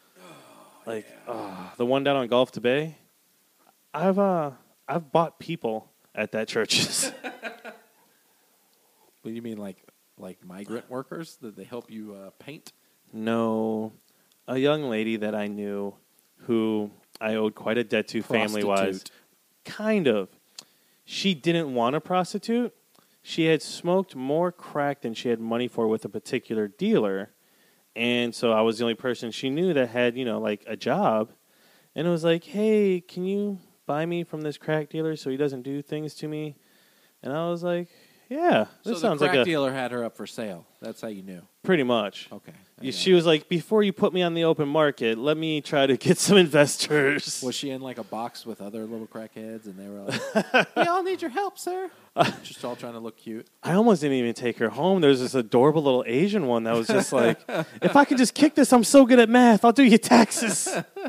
The one down on Gulf to Bay, I've bought people at that Church's. What do you mean, like migrant workers? That they help you paint? No, a young lady that I knew who I owed quite a debt to family-wise. Prostitute. Kind of. She didn't want a prostitute. She had smoked more crack than she had money for with a particular dealer. And so I was the only person she knew that had, like a job. And it was like, hey, can you buy me from this crack dealer so he doesn't do things to me? And I was like, yeah, this sounds the like crack dealer had her up for sale. That's how you knew. Pretty much. Okay. She was like, before you put me on the open market, let me try to get some investors. Was she in like a box with other little crackheads, and they were like, "We all need your help, sir." Just all trying to look cute. I almost didn't even take her home. There was this adorable little Asian one that was just like, if I could just kick this, I'm so good at math. I'll do your taxes.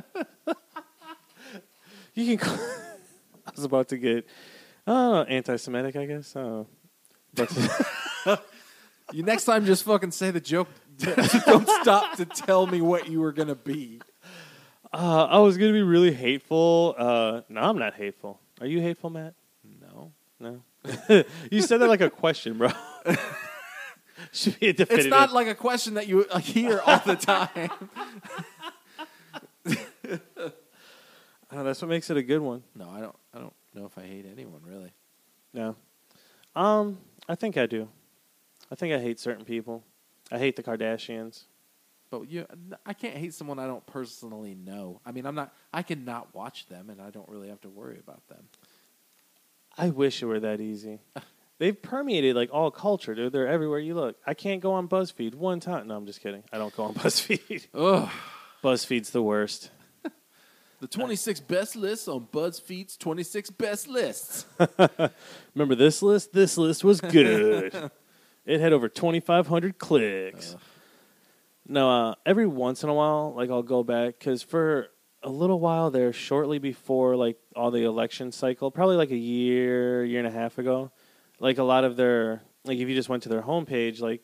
You can. I was about to get anti-Semitic, I guess. You next time just fucking say the joke. Don't stop to tell me what you were gonna be. I was gonna be really hateful. No, I'm not hateful. Are you hateful, Matt? No. You said that like a question, bro. Should be a definitive. It's not like a question that you hear all the time. That's what makes it a good one. No, I don't know if I hate anyone really. No. I think I do. I think I hate certain people. I hate the Kardashians. But I can't hate someone I don't personally know. I mean, I can not watch them, and I don't really have to worry about them. I wish it were that easy. They've permeated like all culture, dude. They're everywhere you look. I can't go on BuzzFeed one time. No, I'm just kidding. I don't go on BuzzFeed. Ugh. BuzzFeed's the worst. The 26 best lists on BuzzFeed's 26 best lists. Remember this list? This list was good. It had over 2,500 clicks. No, every once in a while, like I'll go back because for a little while there, shortly before like all the election cycle, probably like a year and a half ago, like a lot of their, like if you just went to their homepage, like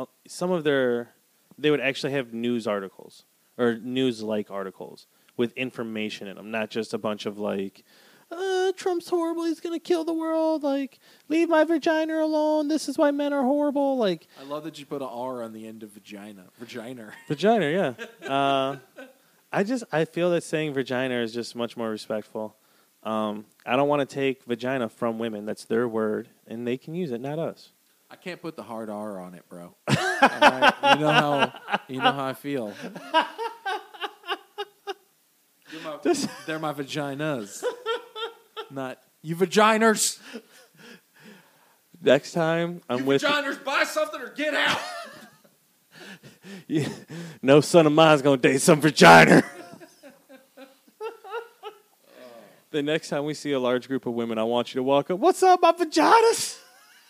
they would actually have news articles or news-like articles with information in them, not just a bunch of like, Trump's horrible, he's going to kill the world, like, leave my vagina alone, this is why men are horrible, like. I love that you put an R on the end of vagina. Vagina, yeah. I feel that saying vagina is just much more respectful. I don't want to take vagina from women. That's their word, and they can use it, not us. I can't put the hard R on it, bro. Right? You know how I feel. They're my vaginas. Not you vaginers. Next time I'm with vaginers, buy something or get out. No son of mine's gonna date some vagina. The next time we see a large group of women, I want you to walk up. What's up, my vaginas?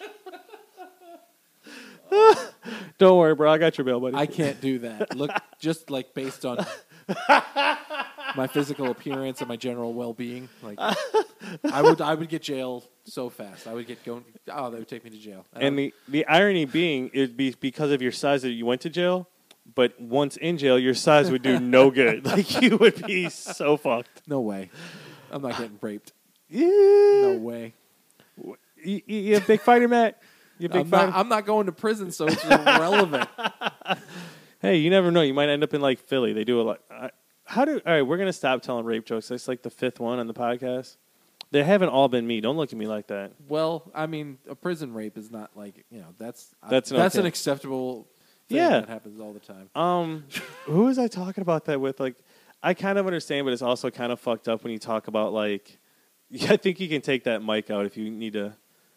Don't worry, bro. I got your bail, buddy. I can't do that. Look, just like based on my physical appearance and my general well-being, like I would get jailed so fast. I would get going. Oh, they would take me to jail. And the irony being, it'd be because of your size that you went to jail. But once in jail, your size would do no good. Like you would be so fucked. No way. I'm not getting raped. Yeah. No way. You a big fighter, Matt? You a big fighter? I'm not going to prison, so it's irrelevant. Hey, you never know. You might end up in like Philly. They do a lot. All right, we're gonna stop telling rape jokes. That's like the 5th one on the podcast. They haven't all been me. Don't look at me like that. Well, I mean, a prison rape is not like that's okay. an acceptable thing that happens all the time. Who was I talking about that with? Like, I kind of understand, but it's also kind of fucked up when you talk about like. I think you can take that mic out if you need to.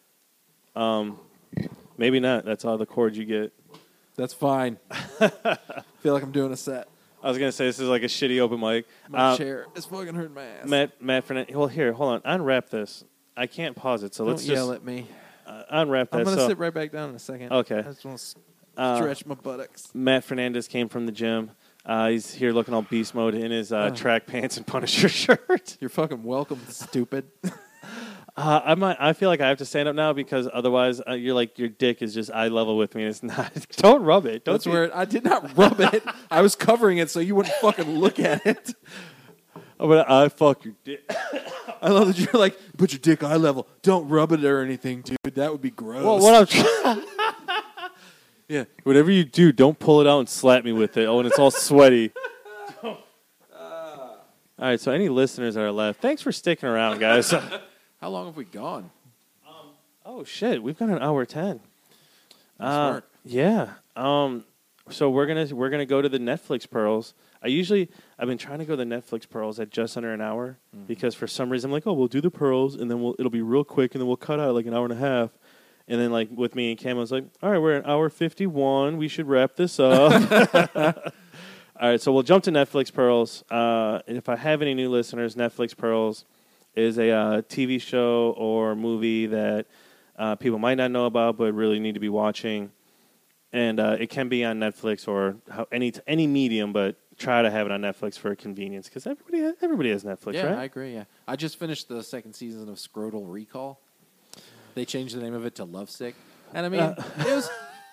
Maybe not. That's all the cords you get. That's fine. Feel like I'm doing a set. I was gonna say this is like a shitty open mic. My chair is fucking hurting my ass. Matt Fernandez. Well, here, hold on. Unwrap this. I can't pause it, so let's Don't yell at me. unwrap that. I'm going to So, sit right back down in a second. Okay. I just want to stretch my buttocks. Matt Fernandez came from the gym. He's here looking all beast mode in his track pants and Punisher shirt. You're fucking welcome, stupid. I feel like I have to stand up now because otherwise you're like your dick is just eye level with me. And it's not. Don't rub it. That's where I did not rub it. I was covering it so you wouldn't fucking look at it. Oh, but I fuck your dick. I love that you're like, put your dick eye level. Don't rub it or anything, dude. That would be gross. Well, what I'm trying. Yeah, whatever you do, don't pull it out and slap me with it. Oh, and it's all sweaty. All right, so any listeners that are left, thanks for sticking around, guys. How long have we gone? Oh shit, we've got an hour 10. Smart. Yeah. So we're gonna go to the Netflix pearls. I've been trying to go to the Netflix pearls at just under an hour because for some reason I'm like, oh, we'll do the pearls and then it'll be real quick and then we'll cut out like an hour and a half. And then like with me and Cam, I was like, all right, we're at hour 51. We should wrap this up. All right, so we'll jump to Netflix pearls. And if I have any new listeners, Netflix pearls is a TV show or movie that people might not know about but really need to be watching. And it can be on Netflix or any medium, but try to have it on Netflix for convenience because everybody has Netflix, Yeah, right? I agree, yeah. I just finished the second season of Scrotal Recall. They changed the name of it to Lovesick. And I mean, it was...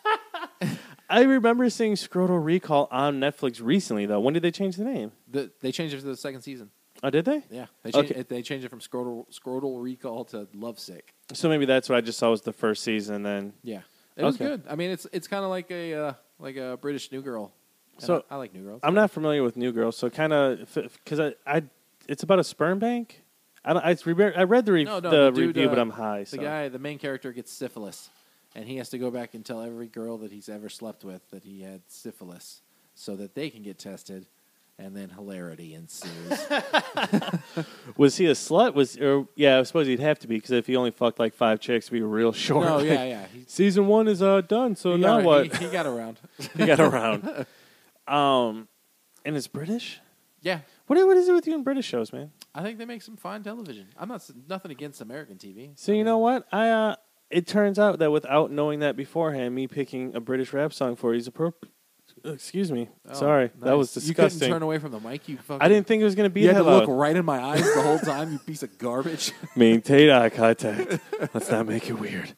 I remember seeing Scrotal Recall on Netflix recently, though. When did they change the name? They changed it for the second season. Oh, did they? Yeah. Okay. They changed it from Scrotal Recall to Lovesick. So maybe that's what I just saw was the first season. Then Yeah. It was Okay. good. I mean, it's kind of like a British New Girl. And So, I like New Girls. I'm not familiar with New Girl, so kind of because it's about a sperm bank. I read the the dude, review, but I'm high. So. The main character gets syphilis, and he has to go back and tell every girl that he's ever slept with that he had syphilis, so that they can get tested, and then hilarity ensues. Was he a slut? I suppose he'd have to be because if he only fucked like 5 chicks, it'd be real short. No, Like, yeah. Season 1 is done. So now what? He got around. He got around. And it's British. Yeah, What is it with you in British shows, man? I think they make some fine television. I'm nothing against American TV. So you know what? It turns out that without knowing that beforehand, me picking a British rap song for you is appropriate. Excuse me. Oh, Sorry, that nice. was You disgusting. couldn't turn away from the mic. You fucking. I didn't think it was going to be You had that to look loud. right in my eyes the whole time. You piece of garbage. Maintain eye contact. Let's not make it weird.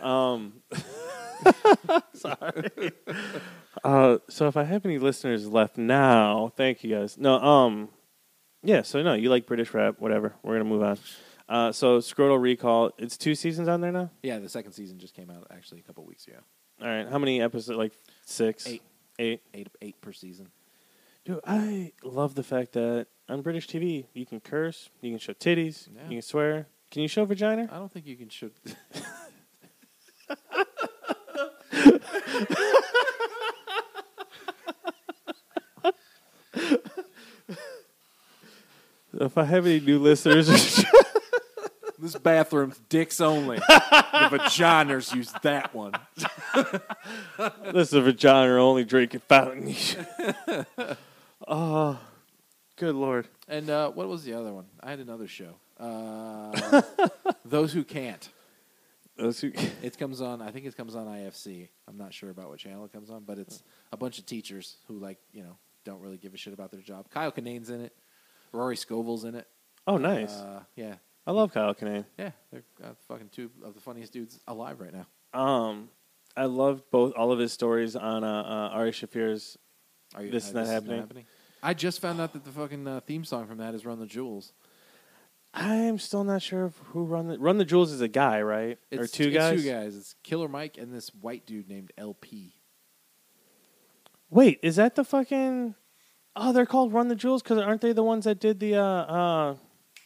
Sorry. So if I have any listeners left now, thank you guys. No, yeah. So no, you like British rap, whatever. We're gonna move on. So Scrotal Recall. It's 2 seasons on there now. Yeah, the second season just came out actually a couple weeks ago. All right. How many episodes? Like 6? 8. 8. 8 per season. Dude, I love the fact that on British TV you can curse, you can show titties, Yeah. you can swear. Can you show vagina? I don't think you can show. If I have any new listeners, This bathroom's dicks only. The vaginas use that one. this is a vagina only drinking fountain. Oh, good Lord. And what was the other one? I had another show. Those Who Can't. It comes on. I think it comes on IFC. I'm not sure about what channel it comes on, but it's a bunch of teachers who don't really give a shit about their job. Kyle Kinane's in it. Rory Scovel's in it. Oh, nice. Yeah. I love Kyle Kinane. Yeah, they're fucking 2 of the funniest dudes alive right now. I loved all of his stories on Ari Shaffir's This Is Not Happening. I just found out that the fucking theme song from that is Run the Jewels. I am still not sure who Run the Jewels is a guy, right? Or 2 guys? It's 2 guys. It's Killer Mike and this white dude named LP. Wait, is that the fucking... Oh, they're called Run the Jewels because aren't they the ones that did the...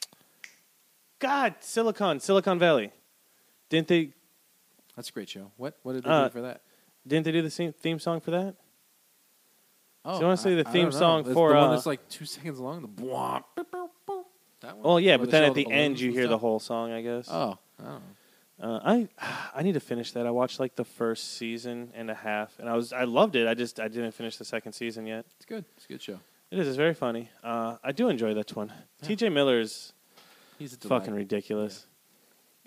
Silicon Valley. Didn't they... That's a great show. What did they do for that? Didn't they do the theme song for that? Oh, So I wanna say the I theme don't know. song It's for, the one that's like 2 seconds long. The bwomp, boop, boop, boop. That one. Oh, yeah, Where but they then show at all the end balloons you and hear the stuff. whole song, I guess. Oh, I don't know. I need to finish that. I watched like the first season and a half, and I loved it. I didn't finish the second season yet. It's good. It's a good show. It is. It's very funny. I do enjoy that one. T.J. Miller's He's a delight. fucking ridiculous.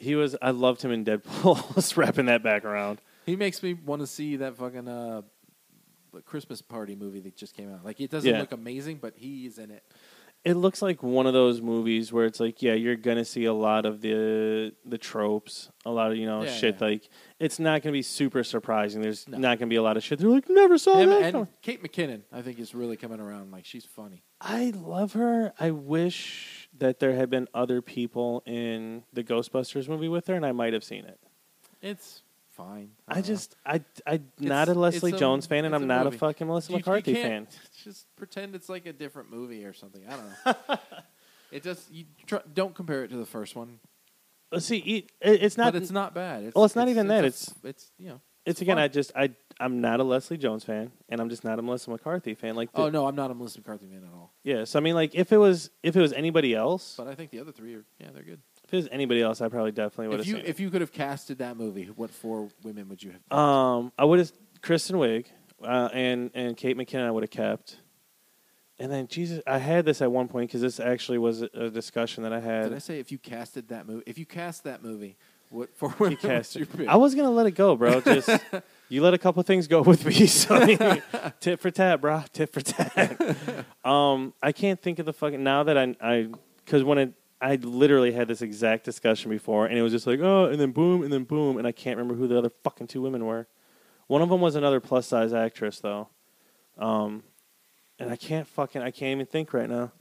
He was. I loved him in Deadpool. Just wrapping that back around. He makes me want to see that fucking Christmas party movie that just came out. Like, it doesn't look amazing, but he's in it. It looks like one of those movies where it's like, yeah, you're gonna see a lot of the tropes, a lot of shit. Yeah. Like, it's not gonna be super surprising. There's not gonna be a lot of shit. They're like, never saw Him that. and Kate McKinnon, I think, is really coming around. Like, she's funny. I love her. I wish that there had been other people in the Ghostbusters movie with her, and I might have seen it. It's fine. I'm not a Leslie Jones fan, and I'm not a movie. fucking Melissa You McCarthy can't fan. Just pretend it's like a different movie or something. I don't know. It just don't compare it to the first one. Let's see. It's not. But it's not bad. It's not even that. It's Again. fun. I'm not a Leslie Jones fan, and I'm just not a Melissa McCarthy fan. Like, Oh no, I'm not a Melissa McCarthy fan at all. yeah. So I mean, like, if it was anybody else, But I think the other three are they're good. if it was anybody else, I probably definitely would have seen If you could have casted that movie, what 4 women would you have? it. Cast? I would have Kristen Wiig and Kate McKinnon. I would have kept. And then Jesus, I had this at one point because this actually was a discussion that I had. Did I say if you casted that movie? If you cast that movie, what 4 women would you pick? I was gonna let it go, bro. Just you let a couple things go with me. So I mean, tit for tat, bro. Tit for tat. I can't think of the fucking now that I because I literally had this exact discussion before, and it was just like and then boom, and I can't remember who the other fucking 2 women were. One of them was another plus size actress though, and I can't even think right now.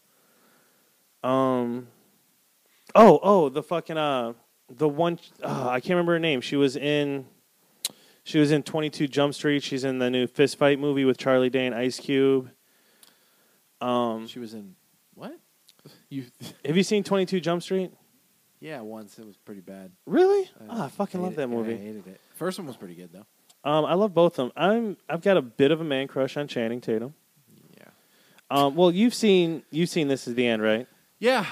The fucking the one I can't remember her name. She was in 22 Jump Street. She's in the new Fist Fight movie with Charlie Day and Ice Cube. She was in what? Have you seen 22 Jump Street? Yeah, once. It was pretty bad. Really? I fucking love that movie. I hated it. First one was pretty good though. I love both of them. I've got a bit of a man crush on Channing Tatum. Yeah. Well, you've seen This Is the End, right? Yeah.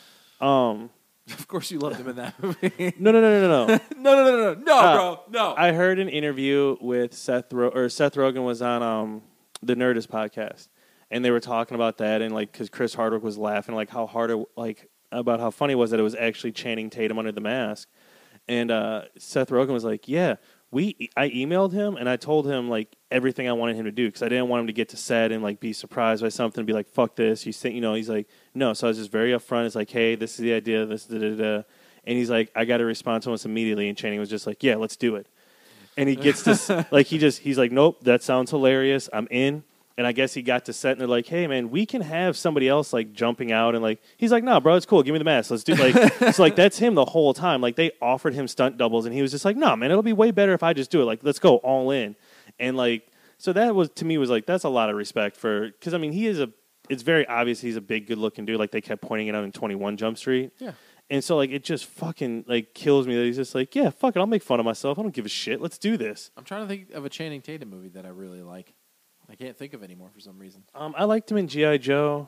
Of course, you loved him in that movie. No. No, bro, no. I heard an interview with Seth Rogen was on the Nerdist podcast, and they were talking about that, and like because Chris Hardwick was laughing like how hard about how funny it was that it was actually Channing Tatum under the mask, and Seth Rogen was like, yeah. I emailed him and I told him like everything I wanted him to do because I didn't want him to get to set and like be surprised by something and be like fuck this. You think he's like no. So I was just very upfront. It's like hey, this is the idea. This and he's like I got to respond to almost immediately. And Channing was just like yeah, let's do it. And he gets to like he's like nope, that sounds hilarious. I'm in. And I guess he got to set and they're like hey man, we can have somebody else like jumping out and like he's like no bro, it's cool. Give me the mask. Let's do like it's like that's him the whole time. Like they offered him stunt doubles and he was just like no man, it'll be way better if I just do it. Like let's go all in. And like so that was to me was like that's a lot of respect for because I mean it's very obvious he's a big good looking dude. Like they kept pointing it out in 21 Jump Street. Yeah. And so like it just fucking like kills me that he's just like yeah fuck it, I'll make fun of myself. I don't give a shit. Let's do this. I'm trying to think of a Channing Tatum movie that I really like. I can't think of anymore for some reason. I liked him in G.I. Joe.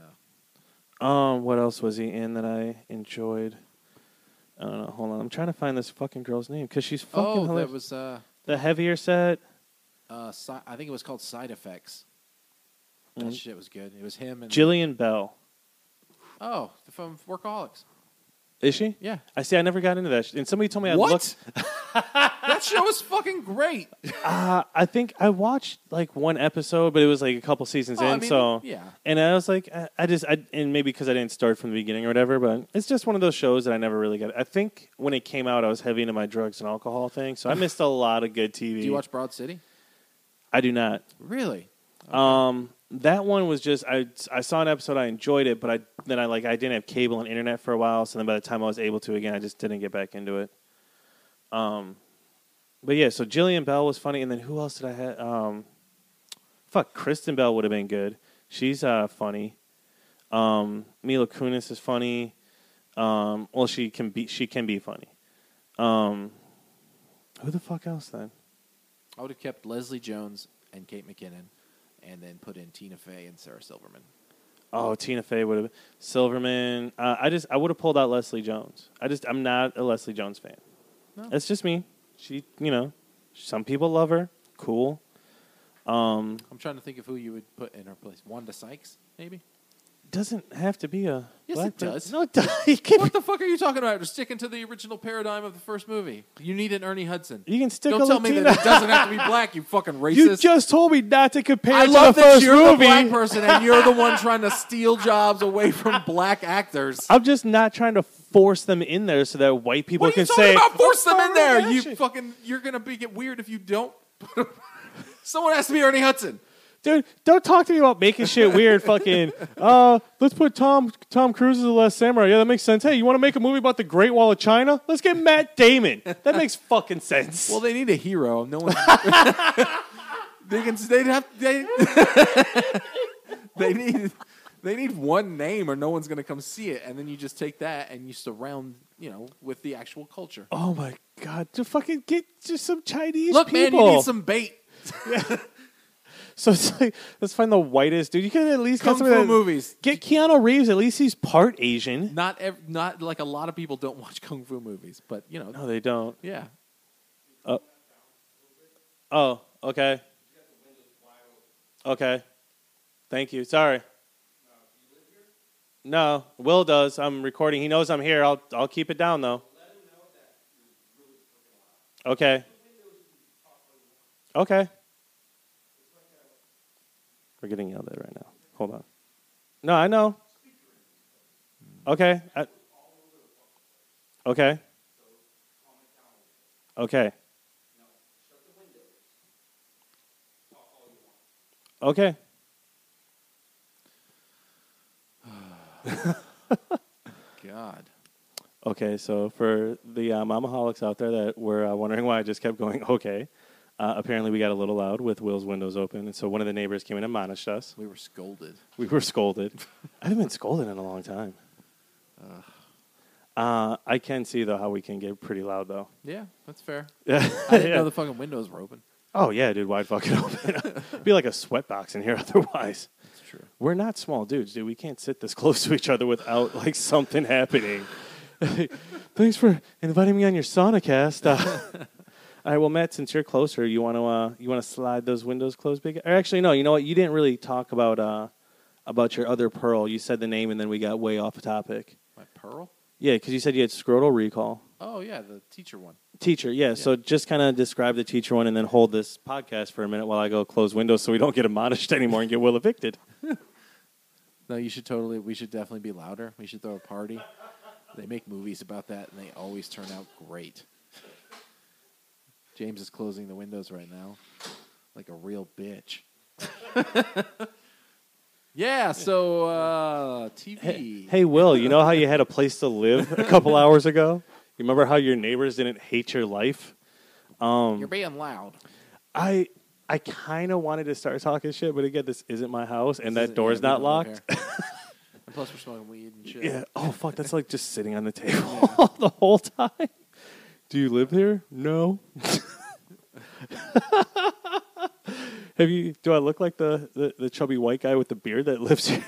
Yeah. What else was he in that I enjoyed? I don't know. Hold on. I'm trying to find this fucking girl's name because she's fucking hilarious. That was the heavier set. I think it was called Side Effects. That shit was good. It was him and Jillian Bell. Oh, from Workaholics. Is she? Yeah. I see. I never got into that. And somebody told me I What? looked. That show was fucking great. I think I watched like one episode, but it was like a couple seasons in. I mean, so yeah. And I was like, and maybe because I didn't start from the beginning or whatever, but it's just one of those shows that I never really got. I think when it came out, I was heavy into my drugs and alcohol thing, so I missed a lot of good TV. Do you watch Broad City? I do not. Really? Okay. That one was just I saw an episode, I enjoyed it, but I didn't have cable and internet for a while, so then by the time I was able to again, I just didn't get back into it. But yeah, so Jillian Bell was funny, and then who else did I have? Kristen Bell would have been good. She's funny. Mila Kunis is funny. Well, she can be funny. Who the fuck else then? I would have kept Leslie Jones and Kate McKinnon, and then put in Tina Fey and Sarah Silverman. Oh, Tina Fey would have Silverman. I would have pulled out Leslie Jones. I'm not a Leslie Jones fan. No. That's just me. She, some people love her. Cool. I'm trying to think of who you would put in her place. Wanda Sykes, maybe? doesn't have to be a Yes, black it does. No, it does. You can, What the fuck are you talking about? You're sticking to the original paradigm of the first movie. You need an Ernie Hudson. you can stick Don't a tell me Latina. that it doesn't have to be black, you fucking racist. You just told me not to compare I it to love the that first you're movie. the black person and you're the one trying to steal jobs away from black actors. I'm just not trying to force them in there so that white people What are you can talking say, about? Force them in "Oh, there. action." You're gonna get weird if you don't. Someone has to be Ernie Hudson. Dude, don't talk to me about making shit weird. Fucking, let's put Tom Cruise as the Last Samurai. Yeah, that makes sense. Hey, you want to make a movie about the Great Wall of China? Let's get Matt Damon. That makes fucking sense. Well, they need a hero. No one. They need one name, or no one's gonna come see it. And then you just take that and you surround, with the actual culture. Oh my god, to fucking get just some Chinese Look, people. man, you need some bait. So it's like, let's find the whitest dude. You can at least Kung get some of fu that- movies. Get Keanu Reeves. At least he's part Asian. Not like a lot of people don't watch kung fu movies, but No, they don't. yeah. Oh, okay. Okay. Thank you. Sorry. No, Will does. I'm recording. He knows I'm here. I'll keep it down though. Okay. Okay. We're getting yelled at right now. Hold on. No, I know. Okay. Okay. Okay. Okay. God. Okay, so for the mamaholics out there that were wondering why I just kept going, okay, apparently we got a little loud with Will's windows open, and so one of the neighbors came in and admonished us. We were scolded. We were scolded. I haven't been scolded in a long time. I can see, though, how we can get pretty loud, though. Yeah, that's fair. Yeah. I didn't know the fucking windows were open. Oh, yeah, dude, wide fucking open. Be like a sweatbox in here otherwise. That's true. We're not small dudes, dude. We can't sit this close to each other without, like, something happening. Thanks for inviting me on your SaunaCast. All right, well, Matt, since you're closer, you want to slide those windows closed big? Or actually, no. You know what? You didn't really talk about your other pearl. You said the name, and then we got way off topic. My pearl? Yeah, because you said you had scrotal recall. Oh, yeah, the teacher one. Teacher, yeah. So just kind of describe the teacher one, and then hold this podcast for a minute while I go close windows, so we don't get admonished anymore and get Will evicted. No, we should definitely be louder. We should throw a party. They make movies about that, and they always turn out great. James is closing the windows right now like a real bitch. Yeah, so TV. Hey, Will, you know how you had a place to live a couple hours ago? You remember how your neighbors didn't hate your life? You're being loud. I kind of wanted to start talking shit, but again, this isn't my house, and This that isn't- door's yeah, we not don't live locked. here. And plus, we're smoking weed and shit. Yeah. Oh, fuck. That's like just sitting on the table the whole time. Do you live here? No. Do I look like the chubby white guy with the beard that lives here?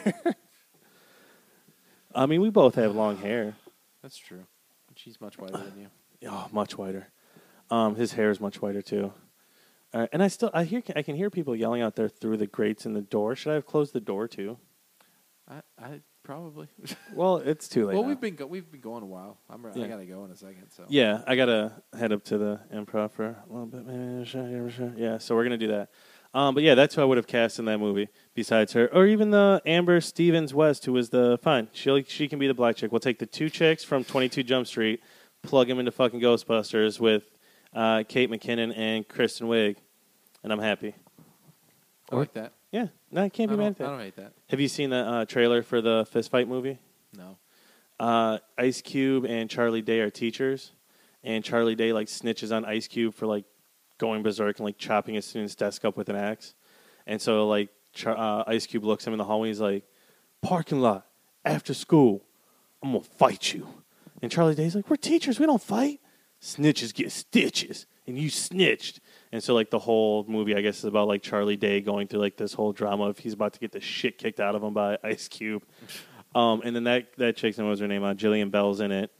I mean, we both have long hair. That's true. She's much whiter than you. Oh, much whiter. His hair is much whiter too. And I can hear people yelling out there through the grates in the door. Should I have closed the door too? I probably. Well, it's too late. Well, now. we've been going a while. I gotta go in a second. So Yeah, I gotta head up to the improv for a little bit. Maybe. Yeah, so we're gonna do that. But yeah, that's who I would have cast in that movie. Besides her, or even the Amber Stevens West, who was fine. She can be the black chick. We'll take the two chicks from 22 Jump Street, plug them into fucking Ghostbusters with Kate McKinnon and Kristen Wiig, and I'm happy. I like that. Yeah, no, I can't be mad at that. I don't hate that. Have you seen the trailer for the fist fight movie? No. Ice Cube and Charlie Day are teachers, and Charlie Day snitches on Ice Cube for going berserk and chopping his student's desk up with an axe. And so Ice Cube looks him in the hallway. He's like, "Parking lot after school, I'm gonna fight you." And Charlie Day's like, "We're teachers, we don't fight. Snitches get stitches, and you snitched." And so the whole movie, I guess, is about Charlie Day going through this whole drama of he's about to get the shit kicked out of him by Ice Cube. And then that chick's name, what was her name? Jillian Bell's in it.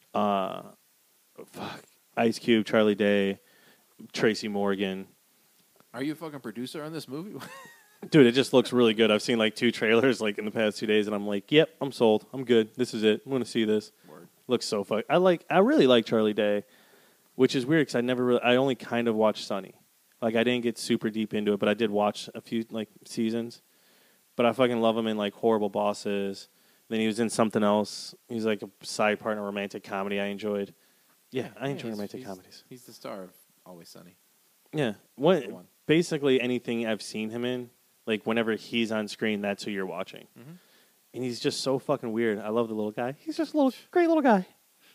Ice Cube, Charlie Day, Tracy Morgan. Are you a fucking producer on this movie? Dude, it just looks really good. I've seen like 2 trailers like in the past 2 days, and I'm like, yep, I'm sold. I'm good. This is it. I'm going to see this. Word. Looks so fun. I really like Charlie Day, which is weird because I only kind of watched Sunny. Like, I didn't get super deep into it, but I did watch a few like seasons. But I fucking love him in like Horrible Bosses. Then he was in something else. He's like a side part in a romantic comedy I enjoyed. Yeah, I enjoy romantic comedies. He's the star of Always Sunny. Yeah. One. Basically anything I've seen him in, like whenever he's on screen, that's who you're watching. Mm-hmm. And he's just so fucking weird. I love the little guy. He's just a great little guy.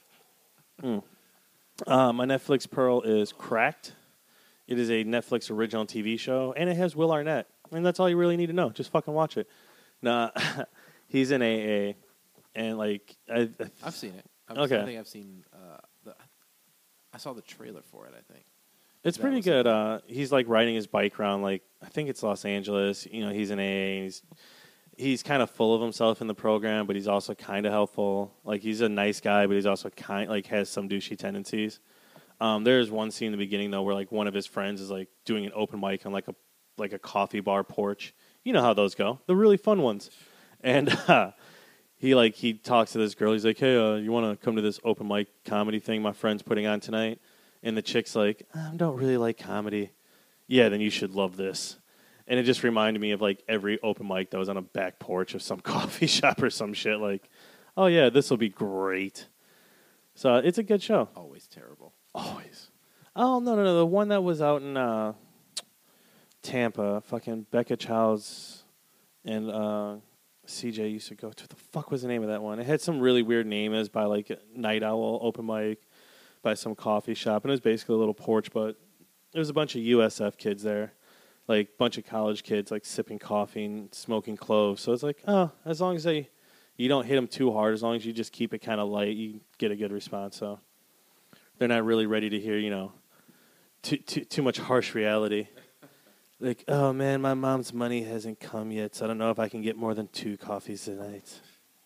My Netflix Pearl is Cracked. It is a Netflix original TV show, and it has Will Arnett. And that's all you really need to know. Just fucking watch it. Nah, he's in AA, and like I've seen it. Okay. I think I've seen. I saw the trailer for it. I think it's pretty good. He's like riding his bike around, like I think it's Los Angeles. You know, he's in AA. And he's kind of full of himself in the program, but he's also kind of helpful. Like he's a nice guy, but he's also has some douchey tendencies. There's one scene in the beginning though where like one of his friends is like doing an open mic on like a coffee bar porch. You know how those go. The really fun ones. And he talks to this girl. He's like, "Hey, you want to come to this open mic comedy thing my friend's putting on tonight?" And the chick's like, "I don't really like comedy." "Yeah, then you should love this." And it just reminded me of like every open mic that was on a back porch of some coffee shop or some shit. Like, oh yeah, this will be great. So it's a good show. Always terrible. Always. Oh no, the one that was out in Tampa, fucking Becca Childs and CJ used to go to. The fuck was the name of that one? It had some really weird name. It was by like a Night Owl open mic by some coffee shop, and it was basically a little porch, but there was a bunch of USF kids there, like a bunch of college kids, like sipping coffee and smoking cloves. So it's like, oh, as long as you don't hit them too hard, as long as you just keep it kind of light, you get a good response. So they're not really ready to hear, too much harsh reality. Like, oh man, my mom's money hasn't come yet, so I don't know if I can get more than 2 coffees tonight.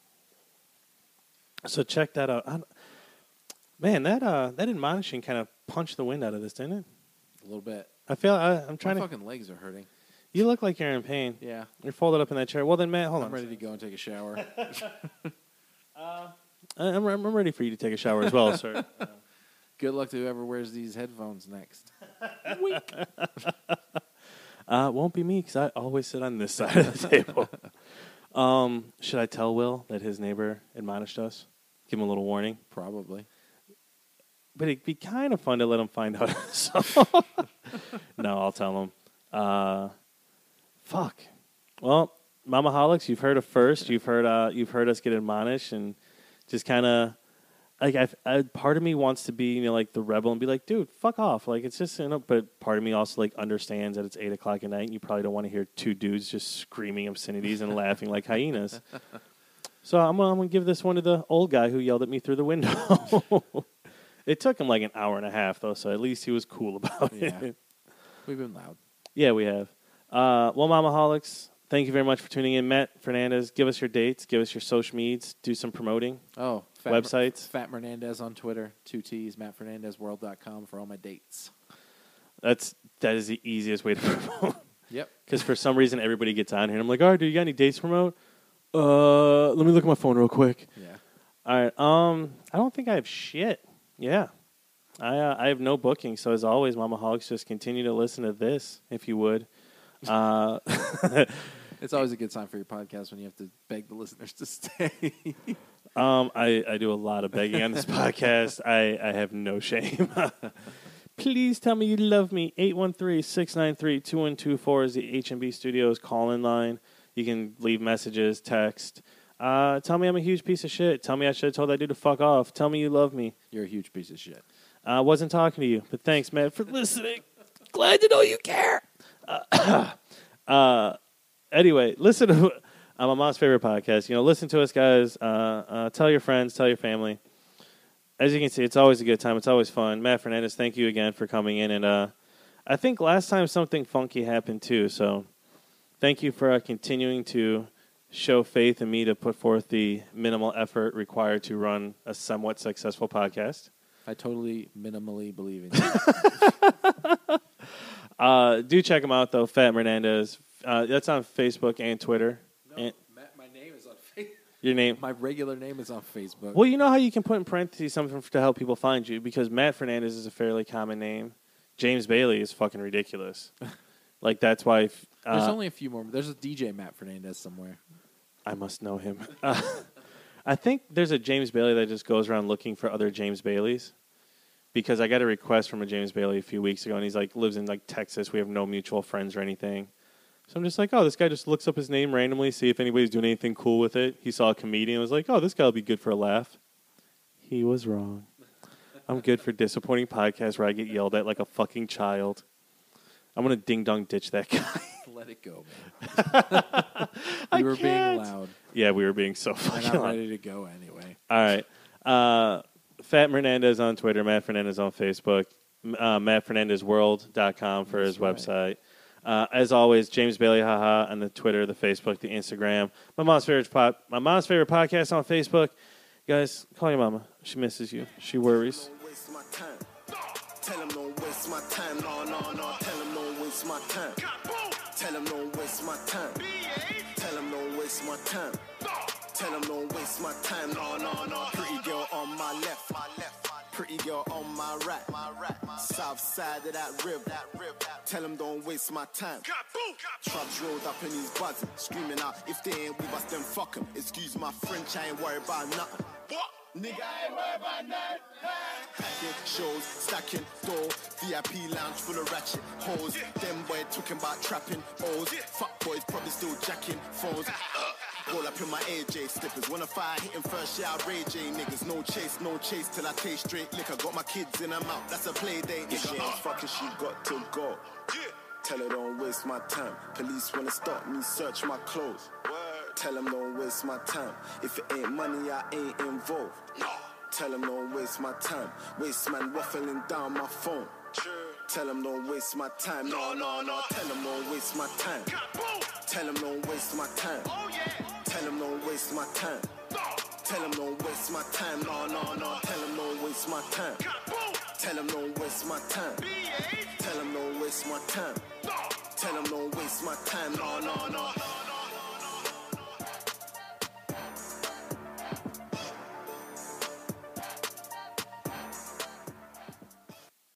So check that out. Man, that admonishing kind of punched the wind out of this, didn't it? A little bit. I feel I'm trying My fucking legs are hurting. You look like you're in pain. Yeah. You're folded up in that chair. Well then, Matt, hold on. I'm ready to go and take a shower. I'm ready for you to take a shower as well, sir. Good luck to whoever wears these headphones next. Won't be me because I always sit on this side of the table. Should I tell Will that his neighbor admonished us? Give him a little warning? Probably. But it'd be kind of fun to let him find out. So no, I'll tell him. Fuck. Well, Mamaholics, you've heard it first. You've heard us get admonished, and just kind of like part of me wants to be like the rebel and be like, dude, fuck off. Like it's just but part of me also like understands that it's 8:00 at night and you probably don't want to hear 2 dudes just screaming obscenities and laughing like hyenas. So I'm gonna give this one to the old guy who yelled at me through the window. It took him like an hour and a half though, so at least he was cool about it. We've been loud. Yeah, we have. Well, Mamaholics, thank you very much for tuning in. Matt Fernandez, give us your dates, give us your social medias, do some promoting. Oh, websites. Fat Hernandez on Twitter, 2 T's, MattFernandezWorld.com for all my dates. That is the easiest way to promote. Yep. Because for some reason everybody gets on here and I'm like, all right, do you got any dates to promote? Let me look at my phone real quick. Yeah. All right. I don't think I have shit. Yeah. I have no booking, so as always, Mamaholics, just continue to listen to this, if you would. It's always a good sign for your podcast when you have to beg the listeners to stay. I do a lot of begging on this podcast. I have no shame. Please tell me you love me. 813-693-2124 is the HMB Studios call-in line. You can leave messages, text. Tell me I'm a huge piece of shit. Tell me I should have told that dude to fuck off. Tell me you love me. You're a huge piece of shit. I wasn't talking to you, but thanks, man, for listening. Glad to know you care. Anyway, listen to my mom's favorite podcast. Listen to us, guys. Tell your friends, tell your family. As you can see, it's always a good time. It's always fun. Matt Fernandez, thank you again for coming in. And I think last time something funky happened, too. So thank you for continuing to show faith in me to put forth the minimal effort required to run a somewhat successful podcast. I totally minimally believe in you. Do check him out, though. Fat Hernandez. That's on Facebook and Twitter. No, And Matt, my name is on Facebook. your name. My regular name is on Facebook. Well, you know how you can put in parentheses something to help people find you, because Matt Fernandez is a fairly common name. James Bailey is fucking ridiculous. Like, that's why... There's only a few more. There's a DJ Matt Fernandez somewhere. I must know him. I think there's a James Bailey that just goes around looking for other James Baileys, because I got a request from a James Bailey a few weeks ago, and he's like lives in like Texas. We have no mutual friends or anything. So I'm just like, oh, this guy just looks up his name randomly, see if anybody's doing anything cool with it. He saw a comedian and was like, oh, this guy will be good for a laugh. He was wrong. I'm good for disappointing podcasts where I get yelled at like a fucking child. I'm going to ding-dong ditch that guy. Let it go, man. We were being loud. Yeah, we were being so And fucking I'm loud. ready to go anyway. All right. Fat Fernandez on Twitter, Matt Fernandez on Facebook, MattFernandezWorld.com for his website. As always, James Bailey, haha, on the Twitter, the Facebook, the Instagram. My mom's favorite podcast on Facebook. Guys, call your mama. She misses you. She worries. Don't waste my time. Tell him don't waste my time. No, no, no. Tell him don't waste my time. Tell him don't waste my time. Tell him don't waste my time. Tell him don't waste my time. No, no, no. Pretty girl on my left. Pretty girl on my right. South side of that rib. Tell him don't waste my time. Trubs rolled up and he's buzzing, screaming out, if they ain't with us, then fuck him. Excuse my French, I ain't worried about nothing. What? Nigga, I ain't worried about nothing. Packing shows, stacking door, VIP lounge full of ratchet hoes. Them boy talking about trapping O's. Fuck boys probably still jacking phones. Roll up in my AJ slippers. Wanna fire hitting first, yeah, I Ray J niggas. No chase till I taste straight liquor. Got my kids in her mouth, that's a play date. If she ain't fucking, she got to go. Tell her don't waste my time. Police wanna stop me, search my clothes. Tell them don't waste my time. If it ain't money, I ain't involved. Tell them don't waste my time. Waste man waffling down my phone. Tell them don't waste my time. No, no, no. Tell them don't waste my time. Tell them don't waste my time. Tell them don't waste my time. Tell them don't waste my time. No, no, no. Tell them don't waste my time. Tell them don't waste my time. Tell them don't waste my time. Tell them don't waste my time. No, no, no.